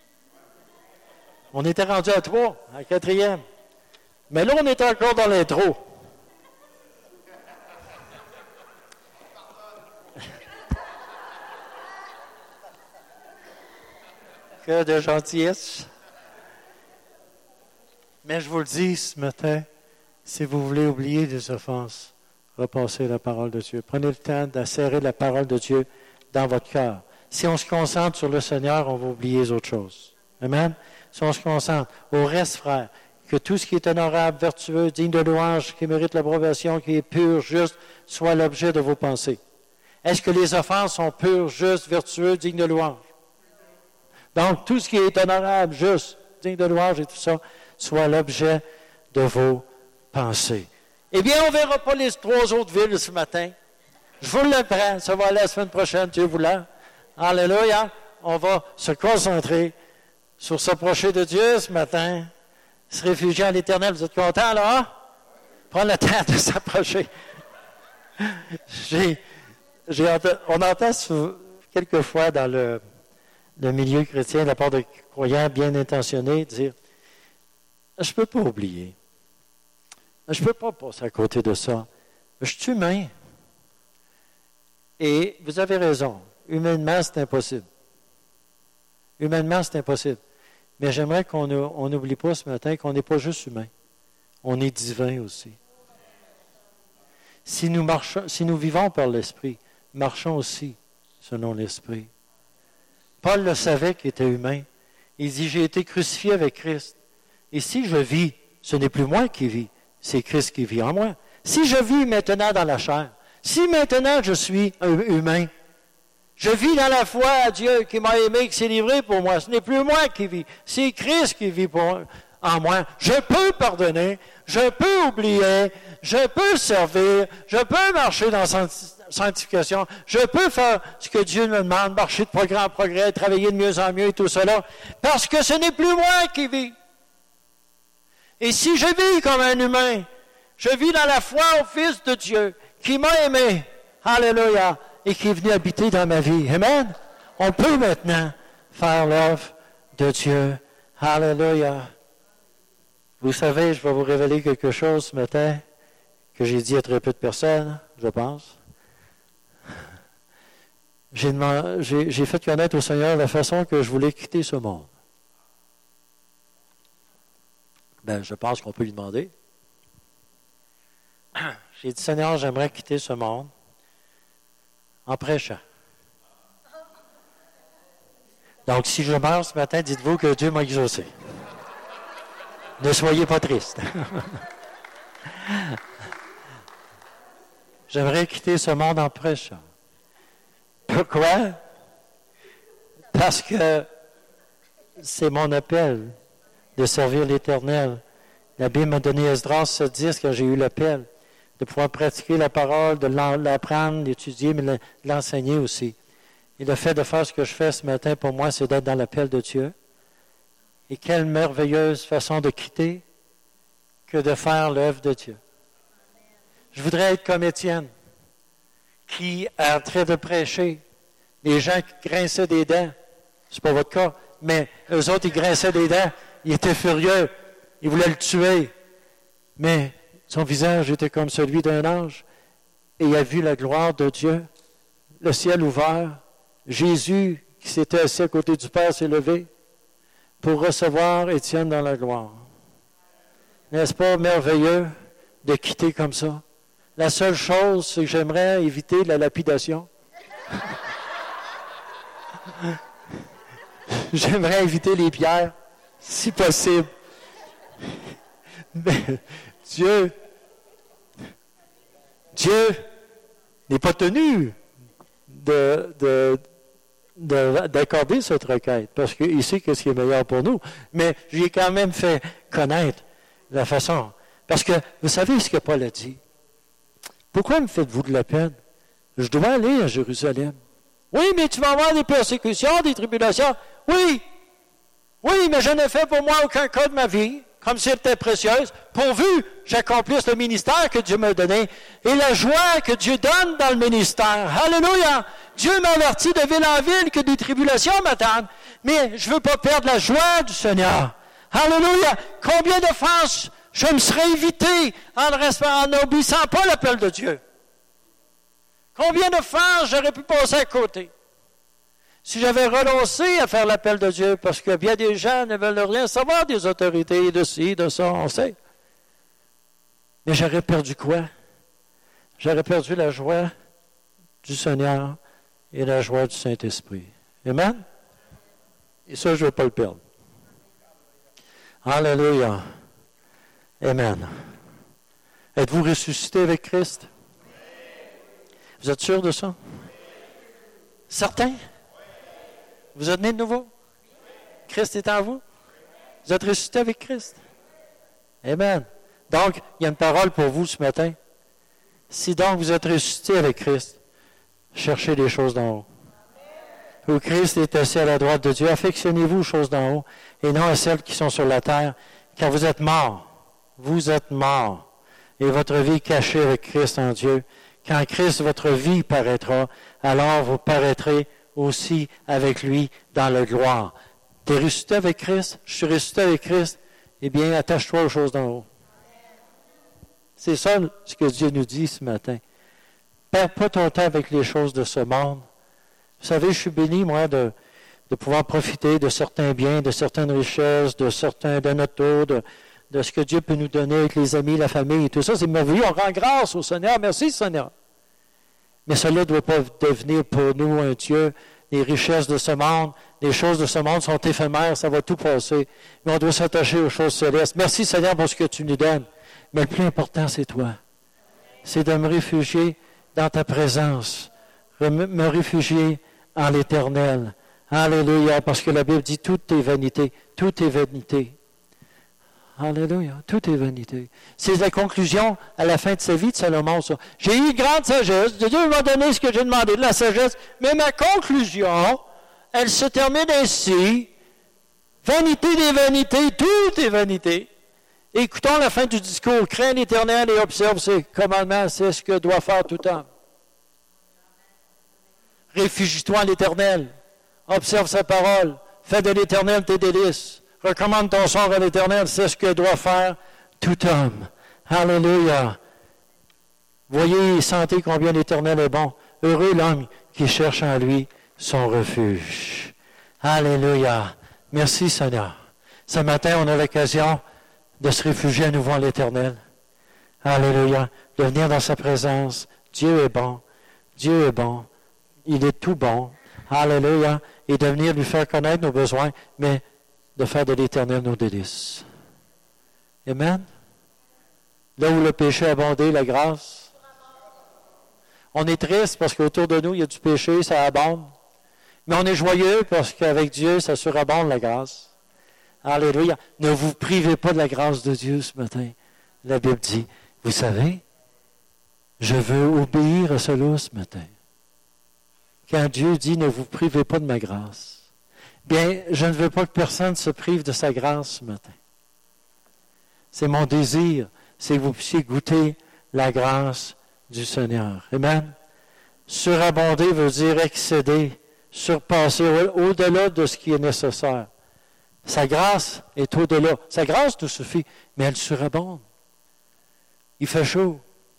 Speaker 1: On était rendu à trois, à quatrième. Mais là, on est encore dans l'intro. Que de gentillesse. Mais je vous le dis ce matin, si vous voulez oublier les offenses, repassez la parole de Dieu. Prenez le temps d'insérer la parole de Dieu dans votre cœur. Si on se concentre sur le Seigneur, on va oublier les autres choses. Amen? Si on se concentre au reste, frère, que tout ce qui est honorable, vertueux, digne de louange, qui mérite l'approbation, qui est pur, juste, soit l'objet de vos pensées. Est-ce que les offenses sont pures, justes, vertueux, dignes de louange? Donc, tout ce qui est honorable, juste, digne de louange et tout ça, soit l'objet de vos pensées. Eh bien, on ne verra pas les trois autres villes ce matin. Je vous l'apprends, ça va aller la semaine prochaine, Dieu voulant. Alléluia. On va se concentrer sur s'approcher de Dieu ce matin, se réfugier à l'Éternel. Vous êtes contents, là? Prendre le temps de s'approcher. J'ai, j'ai, on entend quelquefois dans le, le milieu chrétien, de la part de croyants bien intentionnés, dire « Je ne peux pas oublier. Je ne peux pas passer à côté de ça. Je suis humain. » Et vous avez raison. Humainement, c'est impossible. Humainement, c'est impossible. Mais j'aimerais qu'on n'oublie pas ce matin qu'on n'est pas juste humain. On est divin aussi. Si nous, marchons, si nous vivons par l'Esprit, marchons aussi selon l'Esprit. Paul le savait qu'il était humain. Il dit, j'ai été crucifié avec Christ. Et si je vis, ce n'est plus moi qui vis, c'est Christ qui vit en moi. Si je vis maintenant dans la chair, si maintenant je suis un humain, je vis dans la foi à Dieu qui m'a aimé, qui s'est livré pour moi. Ce n'est plus moi qui vis, c'est Christ qui vit pour, en moi. Je peux pardonner, je peux oublier, je peux servir, je peux marcher dans la sanctification, je peux faire ce que Dieu me demande, marcher de progrès en progrès, travailler de mieux en mieux et tout cela, parce que ce n'est plus moi qui vis. Et si je vis comme un humain, je vis dans la foi au Fils de Dieu qui m'a aimé, alléluia, et qui est venu habiter dans ma vie. Amen? On peut maintenant faire l'œuvre de Dieu. Alléluia. Vous savez, je vais vous révéler quelque chose ce matin que j'ai dit à très peu de personnes, je pense. J'ai, demandé, j'ai, j'ai fait connaître au Seigneur la façon que je voulais quitter ce monde. Ben, je pense qu'on peut lui demander. J'ai dit, Seigneur, j'aimerais quitter ce monde en prêchant. Donc, si je meurs ce matin, dites-vous que Dieu m'a exaucé. Ne soyez pas tristes. J'aimerais quitter ce monde en prêchant. Pourquoi? Parce que c'est mon appel de servir l'Éternel. La Bible m'a donné Esdras sept dix quand j'ai eu l'appel de pouvoir pratiquer la parole, de l'apprendre, l'étudier, mais de l'enseigner aussi. Et le fait de faire ce que je fais ce matin, pour moi, c'est d'être dans l'appel de Dieu. Et quelle merveilleuse façon de quitter que de faire l'œuvre de Dieu. Je voudrais être comme Étienne, qui, en train de prêcher, les gens qui grinçaient des dents, c'est pas votre cas, mais eux autres, ils grinçaient des dents, ils étaient furieux, ils voulaient le tuer. Mais son visage était comme celui d'un ange, et il a vu la gloire de Dieu, le ciel ouvert, Jésus qui s'était assis à côté du Père s'est levé pour recevoir Étienne dans la gloire. N'est-ce pas merveilleux de quitter comme ça? La seule chose, c'est que j'aimerais éviter la lapidation. J'aimerais éviter les pierres, si possible. Mais Dieu, Dieu n'est pas tenu de, de, de, d'accorder cette requête, parce qu'il sait ce qui est meilleur pour nous. Mais j'ai quand même fait connaître la façon. Parce que, vous savez ce que Paul a dit? Pourquoi me faites-vous de la peine? Je dois aller à Jérusalem. Oui, mais tu vas avoir des persécutions, des tribulations. Oui, oui, mais je ne fais pour moi aucun cas de ma vie, comme si elle était précieuse, pourvu j'accomplisse le ministère que Dieu m'a donné et la joie que Dieu donne dans le ministère. Alléluia! Dieu m'avertit de ville en ville que des tribulations m'attendent, mais je ne veux pas perdre la joie du Seigneur. Alléluia! Combien d'offenses je me serais évité en n'obéissant pas l'appel de Dieu. Combien d'offenses j'aurais pu passer à côté si j'avais renoncé à faire l'appel de Dieu, parce que bien des gens ne veulent rien savoir des autorités, de ci, de ça, on sait. Mais j'aurais perdu quoi? J'aurais perdu la joie du Seigneur et la joie du Saint-Esprit. Amen? Et ça, je ne veux pas le perdre. Alléluia. Amen. Êtes-vous ressuscité avec Christ? Vous êtes sûr de ça? Certain? Vous êtes né de nouveau? Christ est en vous? Vous êtes ressuscité avec Christ? Amen. Donc, il y a une parole pour vous ce matin. Si donc vous êtes ressuscité avec Christ, cherchez les choses d'en haut. Où Christ est assis à la droite de Dieu, affectionnez-vous aux choses d'en haut et non à celles qui sont sur la terre, car vous êtes morts. Vous êtes morts. Et votre vie est cachée avec Christ en Dieu. Quand Christ, votre vie paraîtra, alors vous paraîtrez aussi avec lui dans la gloire. Tu es ressuscité avec Christ? Je suis ressuscité avec Christ. Eh bien, attache-toi aux choses d'en haut. C'est ça ce que Dieu nous dit ce matin. Perds pas ton temps avec les choses de ce monde. Vous savez, je suis béni, moi, de, de pouvoir profiter de certains biens, de certaines richesses, de certains de notre tour, de, de ce que Dieu peut nous donner avec les amis, la famille et tout ça. C'est merveilleux. On rend grâce au Seigneur. Merci, Seigneur. Mais cela ne doit pas devenir pour nous un Dieu. Les richesses de ce monde, les choses de ce monde sont éphémères, ça va tout passer. Mais on doit s'attacher aux choses célestes. Merci, Seigneur, pour ce que tu nous donnes. Mais le plus important, c'est toi. C'est de me réfugier dans ta présence. Me réfugier en l'Éternel. Alléluia, parce que la Bible dit tout est vanité. Tout est vanité. Alléluia, tout est vanité. C'est la conclusion à la fin de sa vie de Salomon, ça. J'ai eu une grande sagesse. Dieu m'a donné ce que j'ai demandé, de la sagesse. Mais ma conclusion, elle se termine ainsi. Vanité des vanités, tout est vanité. Écoutons la fin du discours. Crains l'Éternel et observe ses commandements. C'est ce que doit faire tout homme. Réfugie-toi en l'Éternel. Observe sa parole. Fais de l'Éternel tes délices. Recommande ton sort à l'Éternel. C'est ce que doit faire tout homme. Alléluia. Voyez et sentez combien l'Éternel est bon. Heureux l'homme qui cherche en lui son refuge. Alléluia. Merci Seigneur. Ce matin, on a l'occasion de se réfugier à nouveau en l'Éternel. Alléluia. De venir dans sa présence. Dieu est bon. Dieu est bon. Il est tout bon. Alléluia. Et de venir lui faire connaître nos besoins, mais de faire de l'Éternel nos délices. Amen. Là où le péché a abondé, la grâce. On est triste parce qu'autour de nous, il y a du péché, ça abonde. Mais on est joyeux parce qu'avec Dieu, ça surabonde la grâce. Alléluia. Ne vous privez pas de la grâce de Dieu ce matin. La Bible dit, vous savez, je veux obéir à cela ce matin. Quand Dieu dit, ne vous privez pas de ma grâce, bien, je ne veux pas que personne se prive de sa grâce ce matin. C'est mon désir, c'est que vous puissiez goûter la grâce du Seigneur. Amen. Surabonder veut dire excéder, surpasser, au-delà de ce qui est nécessaire. Sa grâce est au-delà. Sa grâce nous suffit, mais elle surabonde. Il fait chaud.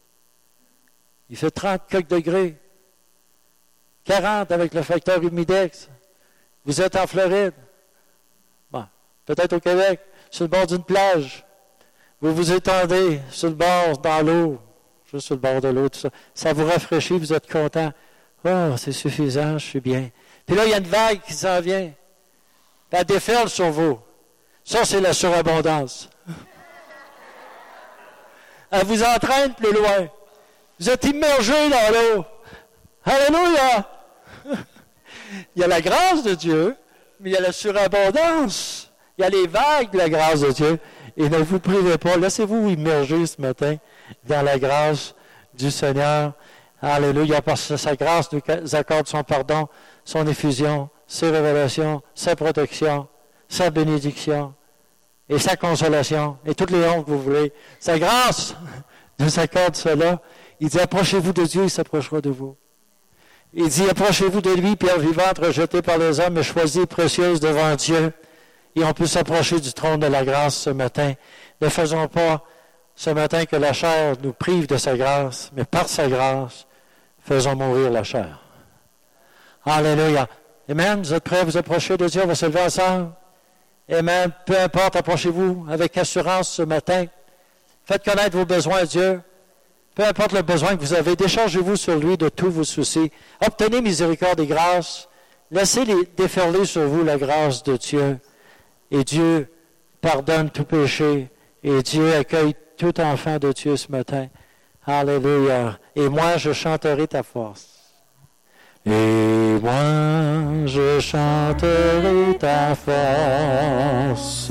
Speaker 1: Il fait trente quelques degrés. quarante avec le facteur humidex. Vous êtes en Floride. Bon, peut-être au Québec, sur le bord d'une plage. Vous vous étendez sur le bord, dans l'eau. Juste sur le bord de l'eau, tout ça. Ça vous rafraîchit, vous êtes content. Oh, c'est suffisant, je suis bien. Puis là, il y a une vague qui s'en vient. Elle déferle sur vous. Ça, c'est la surabondance. Elle vous entraîne plus loin. Vous êtes immergé dans l'eau. Alléluia! Il y a la grâce de Dieu, mais il y a la surabondance. Il y a les vagues de la grâce de Dieu. Et ne vous privez pas. Laissez-vous immerger ce matin dans la grâce du Seigneur. Alléluia, parce que sa grâce nous accorde son pardon, son effusion, ses révélations, sa protection, sa bénédiction et sa consolation et toutes les hontes que vous voulez. Sa grâce nous accorde cela. Il dit, approchez-vous de Dieu, il s'approchera de vous. Il dit, approchez-vous de lui, pierre vivante rejetée par les hommes, mais choisie et précieuse devant Dieu. Et on peut s'approcher du trône de la grâce ce matin. Ne faisons pas ce matin que la chair nous prive de sa grâce, mais par sa grâce, faisons mourir la chair. Alléluia. Amen. Vous êtes prêts à vous approcher de Dieu? On va se lever ensemble. Amen. Peu importe, approchez-vous avec assurance ce matin. Faites connaître vos besoins à Dieu. Peu importe le besoin que vous avez, déchargez-vous sur lui de tous vos soucis. Obtenez miséricorde et grâce. Laissez-les déferler sur vous la grâce de Dieu. Et Dieu pardonne tout péché Et Dieu accueille tout enfant de Dieu ce matin. Alléluia. Et moi, je chanterai ta force. Et moi, je chanterai ta force.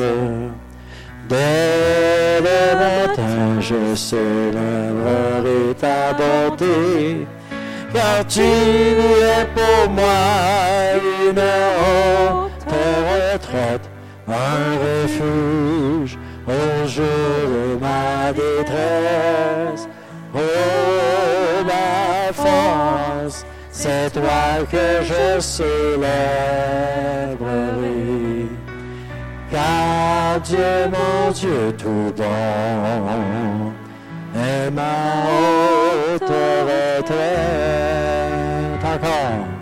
Speaker 1: Dès le matin, je célébrerai ta bonté, car tu es pour moi une haute retraite, un refuge au jour de ma détresse. Oh, ma force, c'est toi que je célébrerai. Car Dieu, mon Dieu tout bon, est ma haute retraite. Encore.